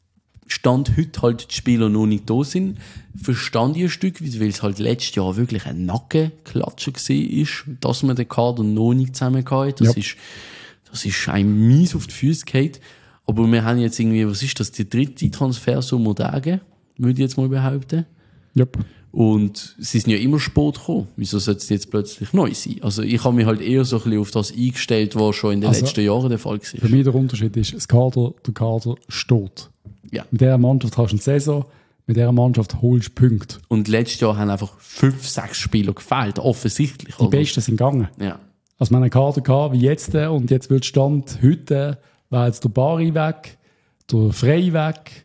Stand heute halt die Spieler noch nicht da sind. Verstand ich ein Stück, weil es halt letztes Jahr wirklich ein Nackenklatscher war, dass man den Kader noch nicht zusammen hatte. Das ist einem mies auf die Füße gefallen. Aber wir haben jetzt irgendwie, was ist das, die 3. Transfersumme Tage, würde ich jetzt mal behaupten. Yep. Und sie sind ja immer Sport gekommen. Wieso sollte es jetzt plötzlich neu sein? Also ich habe mich halt eher so ein bisschen auf das eingestellt, was schon in den letzten Jahren der Fall war. Für mich der Unterschied ist, der Kader steht. Ja. Mit dieser Mannschaft hast du eine Saison, mit dieser Mannschaft holst du Punkte. Und letztes Jahr haben einfach 5, 6 Spieler gefehlt, offensichtlich. Die Besten sind gegangen. Ja. Also wir haben einen Kader gehabt, wie jetzt, und jetzt wird Stand heute, wäre jetzt der Bari weg, der Frey weg,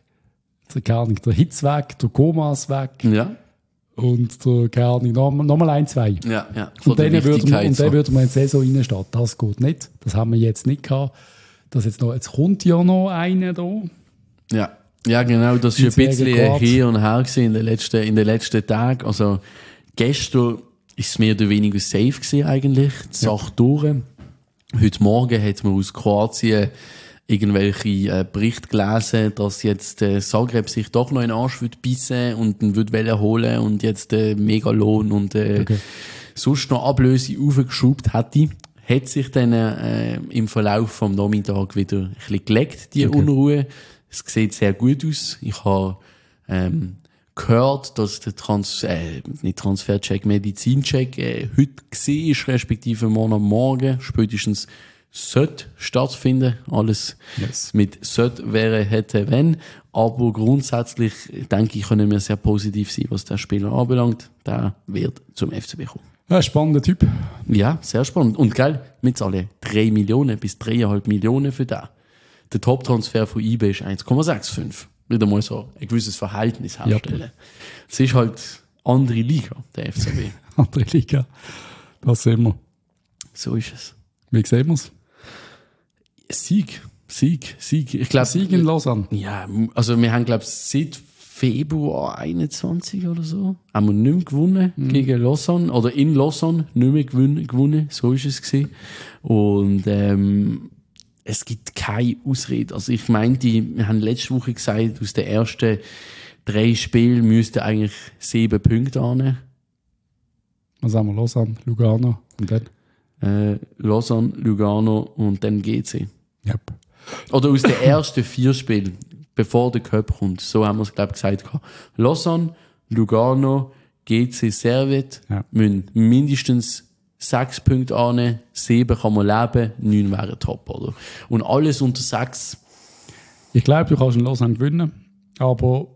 der Hitz weg, der Gomas weg. Ja. Und der nochmal 1, 2. Ja, ja. Und dann würde man in die Saison reinstehen. Das geht nicht. Das haben wir jetzt nicht gehabt. Jetzt kommt ja noch einer da. Ja. Ja, genau. Das ist ein bisschen hier und her gewesen in den letzten Tagen. Also, gestern ist es mehr oder weniger safe gewesen eigentlich. Die Sache durch. Heute Morgen hat man aus Kroatien irgendwelche Berichte gelesen, dass jetzt Zagreb sich doch noch in den Arsch bissen und ihn würde holen und jetzt Megalohn und sonst noch Ablöse aufgeschraubt hätte. Hat sich dann im Verlauf vom Nachmittag wieder ein bisschen gelegt, die Unruhe. Es sieht sehr gut aus. Ich habe gehört, dass der Medizincheck heute war, respektive morgen, spätestens sollte stattfinden. Alles mit sollte, wäre, hätte, wenn. Aber grundsätzlich, denke ich, können wir sehr positiv sein, was der Spieler anbelangt. Der wird zum FCB kommen. Ja, spannender Typ. Ja, sehr spannend. Und geil, wir zahlen 3 Millionen bis 3,5 Millionen für den. Der Top-Transfer von IB ist 1,65. Wieder mal so ein gewisses Verhältnis herstellen. Es ist halt andere Liga, der FCB. Andere Liga. Das sehen wir. So ist es. Wie sehen wir es? Sieg. Ich glaube, Sieg in Lausanne. Ja, also wir haben, glaube ich, seit Februar 21 oder so, haben wir nicht mehr gewonnen gegen Lausanne, oder in Lausanne nicht mehr gewonnen, so ist es gewesen. Und es gibt keine Ausrede. Also ich meinte, wir haben letzte Woche gesagt, aus den ersten 3 Spielen müssten eigentlich 7 Punkte annehmen. Was haben wir? Lausanne, Lugano und dann? Lausanne, Lugano und dann GC. Yep. Oder aus den ersten 4 Spielen, bevor der Cup kommt. So haben wir es, glaube ich, gesagt. Lausanne, Lugano, GC Servet müssen mindestens 6 Punkte annehmen, 7 kann man leben, 9 wären top, oder? Und alles unter 6. Ich glaube, du kannst in Lausanne gewinnen, aber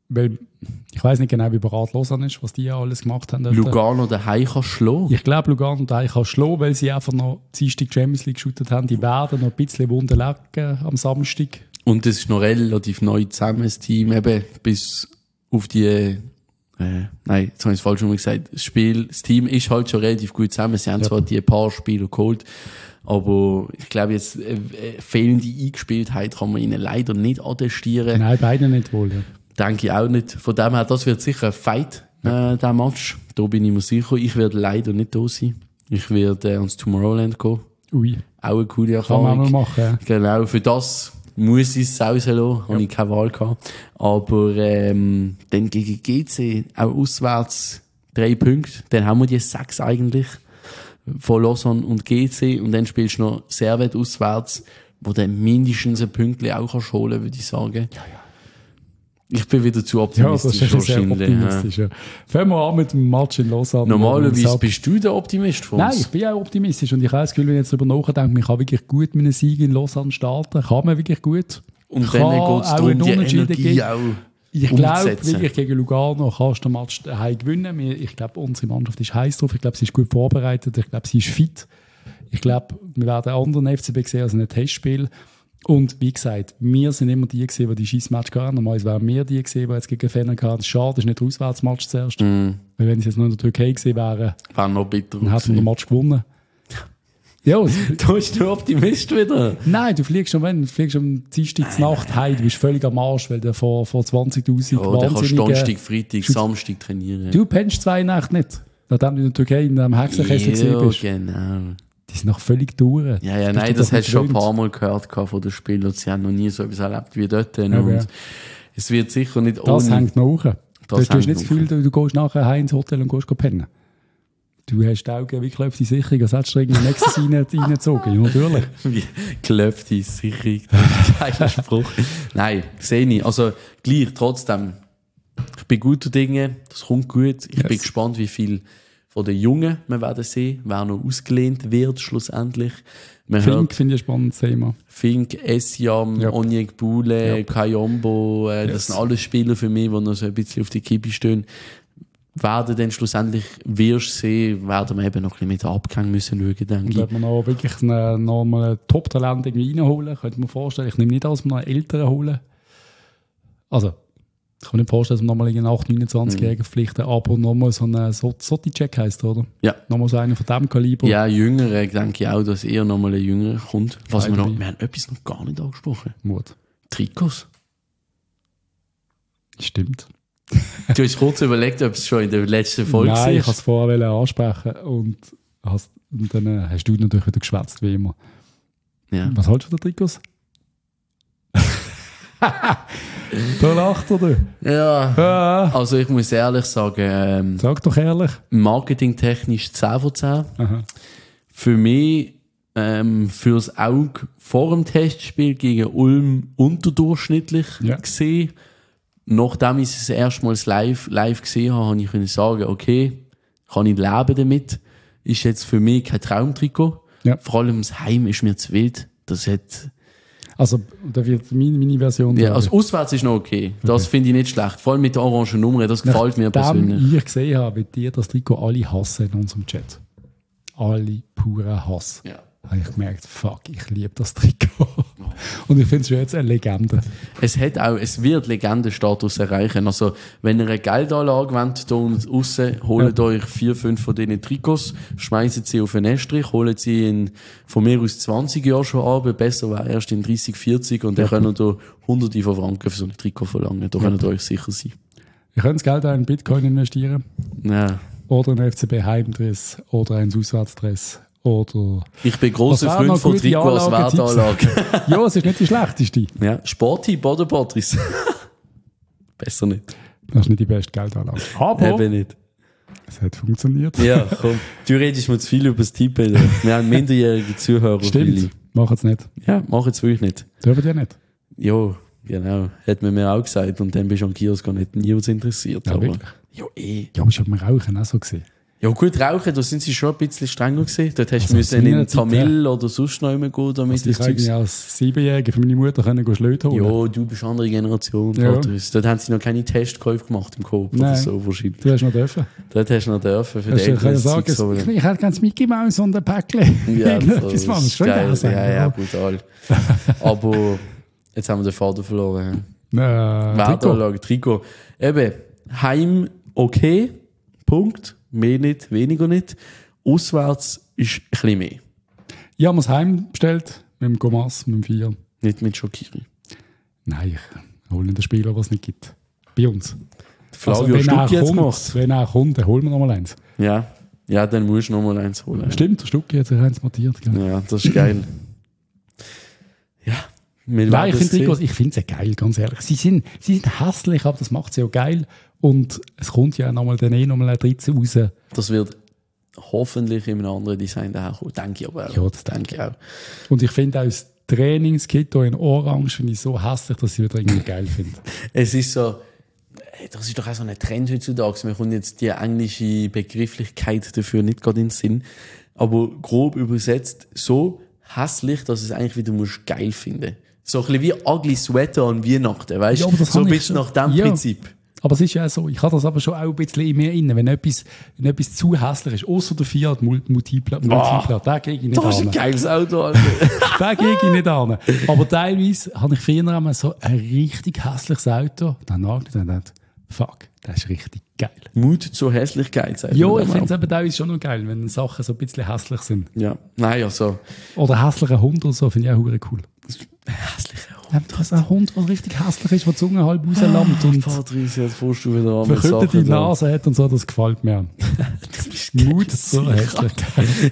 weil ich weiss nicht genau, wie bereit Lausanne ist, was die alles gemacht haben. Lugano daheim kann schlagen. Ich glaube, Lugano daheim kann schlagen, weil sie einfach noch Dienstag Champions League geshootet haben. Die werden noch ein bisschen Wunder legen am Samstag. Und es ist noch relativ neu zusammen, das Team, eben bis auf die, nein, jetzt habe ich es falsch gesagt, das Team ist halt schon relativ gut zusammen. Sie haben zwar die paar Spieler geholt, aber ich glaube, jetzt fehlende Eingespieltheit kann man ihnen leider nicht attestieren. Nein, beide nicht wohl. Ja. Denke ich auch nicht. Von dem her, das wird sicher ein Fight, der Match. Da bin ich mir sicher. Ich werde leider nicht da sein. Ich werde ans Tomorrowland gehen. Ui. Auch eine coole Kann Erfahrung. man auch mal machen. Ja. Genau, für das muss ich es rauslassen. Habe ich keine Wahl gehabt. Aber dann gegen GC, auch auswärts 3 Punkte. Dann haben wir die 6 eigentlich von Lausanne und GC. Und dann spielst du noch Servet auswärts, wo dann mindestens ein Pünktchen auch kannst holen, würde ich sagen. Ja. Ich bin wieder zu optimistisch. Ja, das ist sehr optimistisch. Ja. Fangen wir an mit dem Match in Lausanne. Normalerweise bist du der Optimist von uns. Nein, ich bin auch optimistisch und ich habe das Gefühl, wenn ich jetzt darüber nachdenke, man kann wirklich gut mit einem Sieg in Lausanne starten. Kann man wirklich gut. Und dann geht es darum, die Energie auch ich glaube wirklich, gegen Lugano kannst du den Match daheim gewinnen. Ich glaube, unsere Mannschaft ist heiß drauf. Ich glaube, sie ist gut vorbereitet. Ich glaube, sie ist fit. Ich glaube, wir werden anderen FCB sehen als ein Testspiel. Und wie gesagt, wir sind immer die gewesen, die Scheissmatch hatten. Normalerweise wären wir die gewesen, die jetzt gegen Fener hatten. Schade, das ist nicht der Auswärtsmatch zuerst. Weil wenn es jetzt noch in der Türkei gewesen wäre, noch bitter dann hätten wir den Match gewonnen. Ja, du bist der Optimist wieder. Nein, du fliegst am Dienstag Nacht heim, du bist völlig am Arsch, weil du vor 20'000 ja, dann kannst du Donnerstag, Freitag, Samstag trainieren. Du pennst 2 Nächte nicht, nachdem du in der Türkei in einem Hexenkessel gesehen bist. Ja, genau. Die sind noch völlig durch. Ja, nein, das hast du schon ein paar Mal gehört von den Spielern. Sie haben noch nie so etwas erlebt wie dort. Und es wird sicher nicht ohne... Das hängt nach. Du hast nicht das Gefühl, du gehst nachher heim ins Hotel und gehst pennen. Du hast die Augen wie geklopfte Sicherung, als hättest du irgendwie nächstes reingezogen. Ja, natürlich. Wie geklopfte Sicherung. Geiler Spruch. Nein, sehe ich. Also, gleich, trotzdem. Ich bin guter Dinge. Das kommt gut. Ich bin gespannt, wie viel von den Jungen wir werden sehen, wer noch ausgelehnt wird, schlussendlich. Fink finde ich ein spannendes Thema. Fink, Essiam, Onyek Bule, Kayombo, das sind alles Spieler für mich, die noch so ein bisschen auf die Kippe stehen. Werden dann schlussendlich wirst sehen, werden wir eben noch ein bisschen mit Abgang müssen schauen, denke ich. Und wenn wir noch wirklich ein Top-Talent irgendwie reinholen, könnte man vorstellen, ich nehme nicht an, dass wir noch einen Älteren holen. Also, ich kann mir nicht vorstellen, dass wir nochmal einen 8-29-Jährigen verpflichten, aber nochmal so einen Sotti-Check heisst, oder? Ja. Nochmal so einen von diesem Kaliber. Ja, Jüngere, denke ich auch, dass eher nochmal ein Jüngerer kommt. Wir haben etwas noch gar nicht angesprochen. Mut. Trikots. Stimmt. Du hast kurz überlegt, ob es schon in der letzten Folge ist. Nein, ich wollte es vorher ansprechen und dann hast du natürlich wieder geschwätzt, wie immer. Ja. Was hältst du von den Trikots? Da lacht er. Ja, also ich muss ehrlich sagen... Sag doch ehrlich. Marketingtechnisch 10 von 10. Aha. Für mich, fürs Auge vor dem Testspiel gegen Ulm unterdurchschnittlich gesehen. Nachdem ich es das erste Mal live gesehen habe, habe ich können sagen, okay, kann ich leben damit. Ist jetzt für mich kein Traumtrikot. Ja. Vor allem das Heim ist mir zu wild. Das hat... Also, da wird meine Version... Ja, also auswärts ist noch okay. Das finde ich nicht schlecht. Vor allem mit der orangen Nummer, das gefällt mir persönlich. Nachdem ich gesehen habe, wie dir das Trikot alle hassen in unserem Chat. Alle pure Hass. Ja. Habe ich gemerkt, fuck, ich liebe das Trikot. Und ich finde es schon jetzt eine Legende. Es wird Legendenstatus erreichen. Also, wenn ihr eine Geldanlage wollt, da aussen, holt euch 4, 5 von diesen Trikots, schmeißt sie auf einen Estrich, holt sie von mir aus 20 Jahren schon ab, besser wäre erst in 30, 40 und dann könnt ihr Hunderte von Franken für so ein Trikot verlangen. Da könnt ihr euch sicher sein. Ihr könnt das Geld auch in Bitcoin investieren. Ja. Oder in FCB Heimdress oder ein Auswärtsdress. Oder ich bin grosser Freund von Trikot als Wertanlage. Ja, es ist nicht die schlechteste. Ja, Sporttipp oder Patrice? Besser nicht. Das ist nicht die beste Geldanlage. Aber eben nicht. Es hat funktioniert. Ja, komm. Du redest mir zu viel über das Tippen. Wir haben minderjährige Zuhörer. Stimmt. Machen es nicht. Ja, machen es wirklich nicht. Dürfen die ja nicht. Ja, genau. Hat man mir auch gesagt. Und dann bist du am Kiosk gar nicht nie was interessiert. Ja, aber wirklich? Ja, Ja, aber ich habe mir Rauchen auch so gesehen. Ja gut, Rauchen, da sind sie schon ein bisschen strenger gewesen. Dort hast Also du müssen zu in meiner den Zeit, Tamil oder sonst noch immer gehen, damit Also ich eigentlich als 7-Jähriger für meine Mutter können Schlöte holen. Ja, du bist andere Generation. Ja. Patrice. Dort haben sie noch keine Testkäufe gemacht im Coop oder Nein. so wahrscheinlich. Du hast noch dürfen. Dort hast du noch dürfen für Hast die du Eltern können das sagen, Zeug zu holen. ich hätte ganz Mickey Mouse und ein Päckchen. Ja, Irgendetwas machen. Das ist schon geil. Sein, ja, brutal. Aber jetzt haben wir den Faden verloren. Trikot. Wertanlage, Trikot. Eben, Heim okay, Punkt. Mehr nicht, weniger nicht. Auswärts ist ein bisschen mehr. Ich habe mir das Heim bestellt, mit dem Gomas, mit dem 4. Nicht mit Schokiri. Nein, ich hole den Spieler, was es nicht gibt. Bei uns. Flavio wenn Stucki er jetzt kommt, gemacht. wenn er kommt, dann holen wir noch mal eins. Ja, dann musst du noch mal eins holen. Ja. Stimmt, der Stucki hat sich eins montiert. Gell? Ja, das ist geil. Ja, Nein, ich finde sie geil, ganz ehrlich. Sie sind hässlich, aber das macht sie auch geil. Und es kommt ja noch mal ein 13 raus. Das wird hoffentlich in einem anderen Design daherkommen. Denke ich aber auch. Ja, das denke ich auch. Und ich finde auch das Trainingskit hier in Orange finde ich so hässlich, dass ich es wieder irgendwie geil finde. Es ist so, das ist doch auch so ein Trend heutzutage. Mir kommt jetzt die englische Begrifflichkeit dafür nicht gerade in den Sinn. Aber grob übersetzt so hässlich, dass es eigentlich wieder musst geil finden. So ein bisschen wie ugly Sweater an Weihnachten, weißt du? Ja, aber das so ein habe ich bisschen schon. nach dem Ja. Prinzip. Aber es ist ja auch so, ich habe das aber schon auch ein bisschen in mir inne. Wenn etwas zu hässlich ist, außer der Fiat Multipla, den gehe ich nicht Das ist ein an. geiles Auto, Alter. Den gehe ich nicht an. Aber teilweise habe ich früher einmal so ein richtig hässliches Auto. Dann angeschaut und gedacht, fuck, das ist richtig geil. Mut zur Hässlichkeit, sagt Ja, man ich dann finde es auch. eben teilweise schon noch geil, wenn Sachen so ein bisschen hässlich sind. Ja, nein, also. Oder hässlicher Hund oder so, finde ich auch verdammt cool. Hässlicher Ja, das ist ein Hund, der richtig hässlich ist, der die Zunge halb rauslammt und Patrice, jetzt fährst du wieder an mit verküttete Sachen da. Nase hat und so, das gefällt mir. Mut zur Hässlichkeit.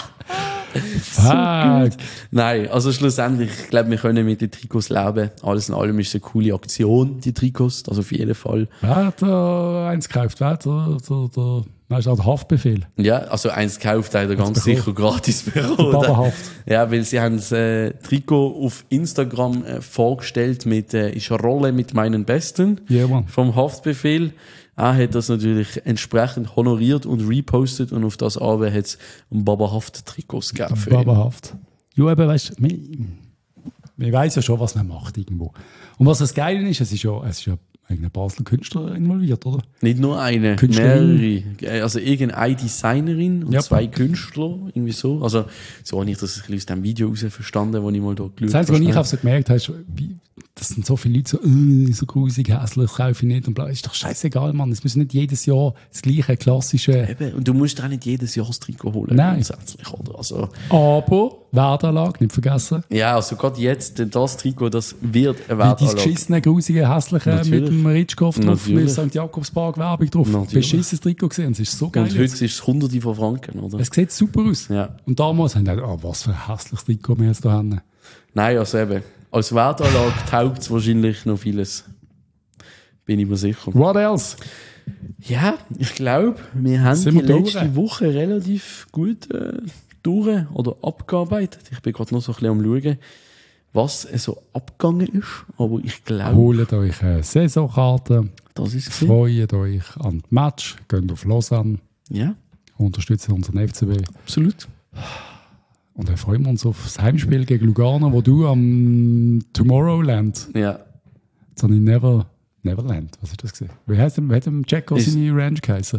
Fuck. Nein, also schlussendlich, ich glaube, wir können mit den Trikots leben. Alles in allem ist es eine coole Aktion, die Trikots, also auf jeden Fall. Wer hat da eins gekauft? Wer hat der Haftbefehl? Ja, also eins gekauft, hat er ganz bekommen. sicher gratis Der bekommen. Babahaft. Ja, weil sie haben das Trikot auf Instagram vorgestellt mit «Ich rolle mit meinen Besten» Ja, Mann. vom Haftbefehl. Er hat das natürlich entsprechend honoriert und repostet und auf das Abend hat es Babahaft-Trikots gegeben für ihn. Babahaft. Ja, eben, weißt du, man weiss ja schon, was man macht irgendwo. Und was das Geile ist, es ist ja irgendein Basler Künstler involviert, oder? Nicht nur eine, Künstlerin. mehrere. Also irgendeine Designerin und Ja. 2 Künstler, irgendwie so. Also so habe ich das ein bisschen aus dem Video heraus verstanden, das ich mal da geschaut Das Einzige, was ich habe. auch so gemerkt habe, ist, das sind so viele Leute so grusig, hässlich, kaufe ich nicht und bla. Ist doch scheißegal, Mann. Es muss nicht jedes Jahr das gleiche klassische. Eben. Und du musst auch nicht jedes Jahr das Trikot holen, Nein. grundsätzlich, oder? Also, Aber Wertanlage, nicht vergessen. ja, also gerade jetzt, das Trikot, das wird eine Wie die Wertanlage. geschissenen, grusigen, hässlichen mit Natürlich. dem Ritschkopf drauf, mit Natürlich. St. Jakobspark Werbung drauf. Natürlich. Beschissenes Trikot gesehen. Es ist so geil. Und heute jetzt. ist es Hunderte von Franken, oder? Es sieht super aus. Ja. Und damals haben die gedacht, was für ein hässliches Trikot wir jetzt da haben. Nein, also eben. Als Wertanlage taugt es wahrscheinlich noch vieles. Bin ich mir sicher. What else? Ja, ich glaube, wir haben Sind die wir letzte durch? Woche relativ gut durch oder abgearbeitet. Ich bin gerade noch so ein bisschen am Schauen, was so abgegangen ist. Aber ich glaube, Holt euch eine Saisonkarte, das ist es. freut euch an das Match, geht auf Lausanne, Ja, unterstützt unseren FCB. absolut. Und dann freuen wir uns auf das Heimspiel gegen Lugano, wo du am Tomorrowland, Ja, jetzt habe ich Neverland, was ist das gesehen? Wie hat dem Jacko Ist- seine Ranch geheißen?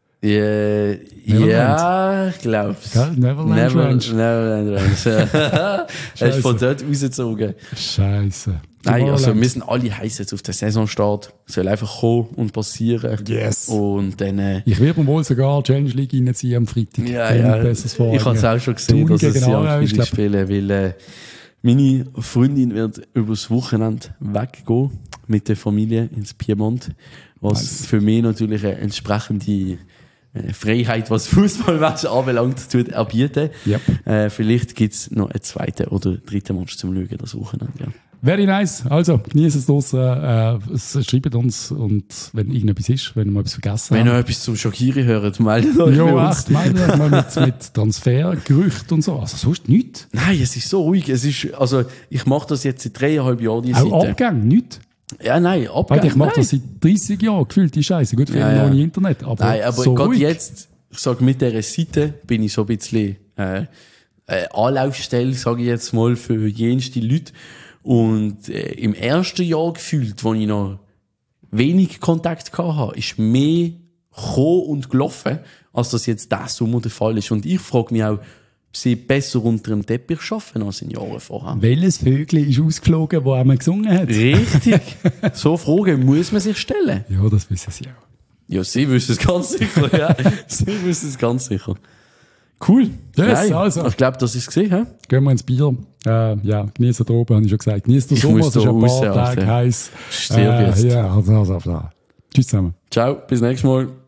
ja, ich glaube es. Gell? Neverland Ranch. Neverland Ranch. Er ist von dort rausgezogen. Scheiße. Nein, also Tomorrowland. wir sind alle heiß jetzt auf den Saisonstart. Soll einfach kommen und passieren. Yes. Und dann... Ich werde mir wohl sogar Challenge League reinziehen am Freitag. Ja, wenn ja. ich besseres Ich vorhabe. habe es auch schon gesehen, Thun dass es gegen ja Aarau ist, viele glaub- spielen, weil meine Freundin wird übers Wochenende weggehen mit der Familie ins Piemont, was Nice. für mich natürlich eine entsprechende Freiheit, was Fußballmatch anbelangt, tut erbieten. Yep. Vielleicht gibt es noch einen zweiten oder dritten Match zum Schauen, das Wochenende. Ja. Very nice. Also, genießt es draussen. Schreibt uns und wenn irgendetwas ist, wenn wir mal etwas vergessen Wenn ihr haben. etwas zum Schockieren hört, meldet euch bei Ja, uns. echt. Meldet euch mal mit Transfergerüchten und so. Also, sonst nichts. Nein, es ist so ruhig. Es ist, also, ich mache das jetzt seit 3,5 Jahren, die Auch Seite. Abgänge, nichts. Ja, nein, Weil Abgang. ich mache nein. das seit 30 Jahren, gefühlt die Scheiße. Gut, für Ja, ja. ohne Internet. Aber, Nein, aber so gerade ruhig. jetzt ich sage, mit dieser Seite bin ich so ein bisschen Anlaufstelle, sage ich jetzt mal, für jenste Leute. Und im ersten Jahr gefühlt, wo ich noch wenig Kontakt hatte, ist mehr gekommen und gelaufen, als das jetzt diesen Sommer der Fall ist. Und ich frage mich auch, ob sie besser unter dem Teppich arbeiten als in Jahren vorher. Welches Vögel ist ausgeflogen, das einmal gesungen hat? Richtig. So Fragen muss man sich stellen. Ja, das wissen sie auch. Ja, sie wissen es ganz sicher. Ja. Sie wissen es ganz sicher. Cool. Yes, also. Ich glaube, das ist es gesehen. He? Gehen wir ins Bier. Ja, genießen da oben, habe ich schon gesagt. Genießt den Sommer, es ist ein paar Tage heiß. Stirb jetzt. Ja, also. Tschüss zusammen. Ciao, bis nächstes Mal.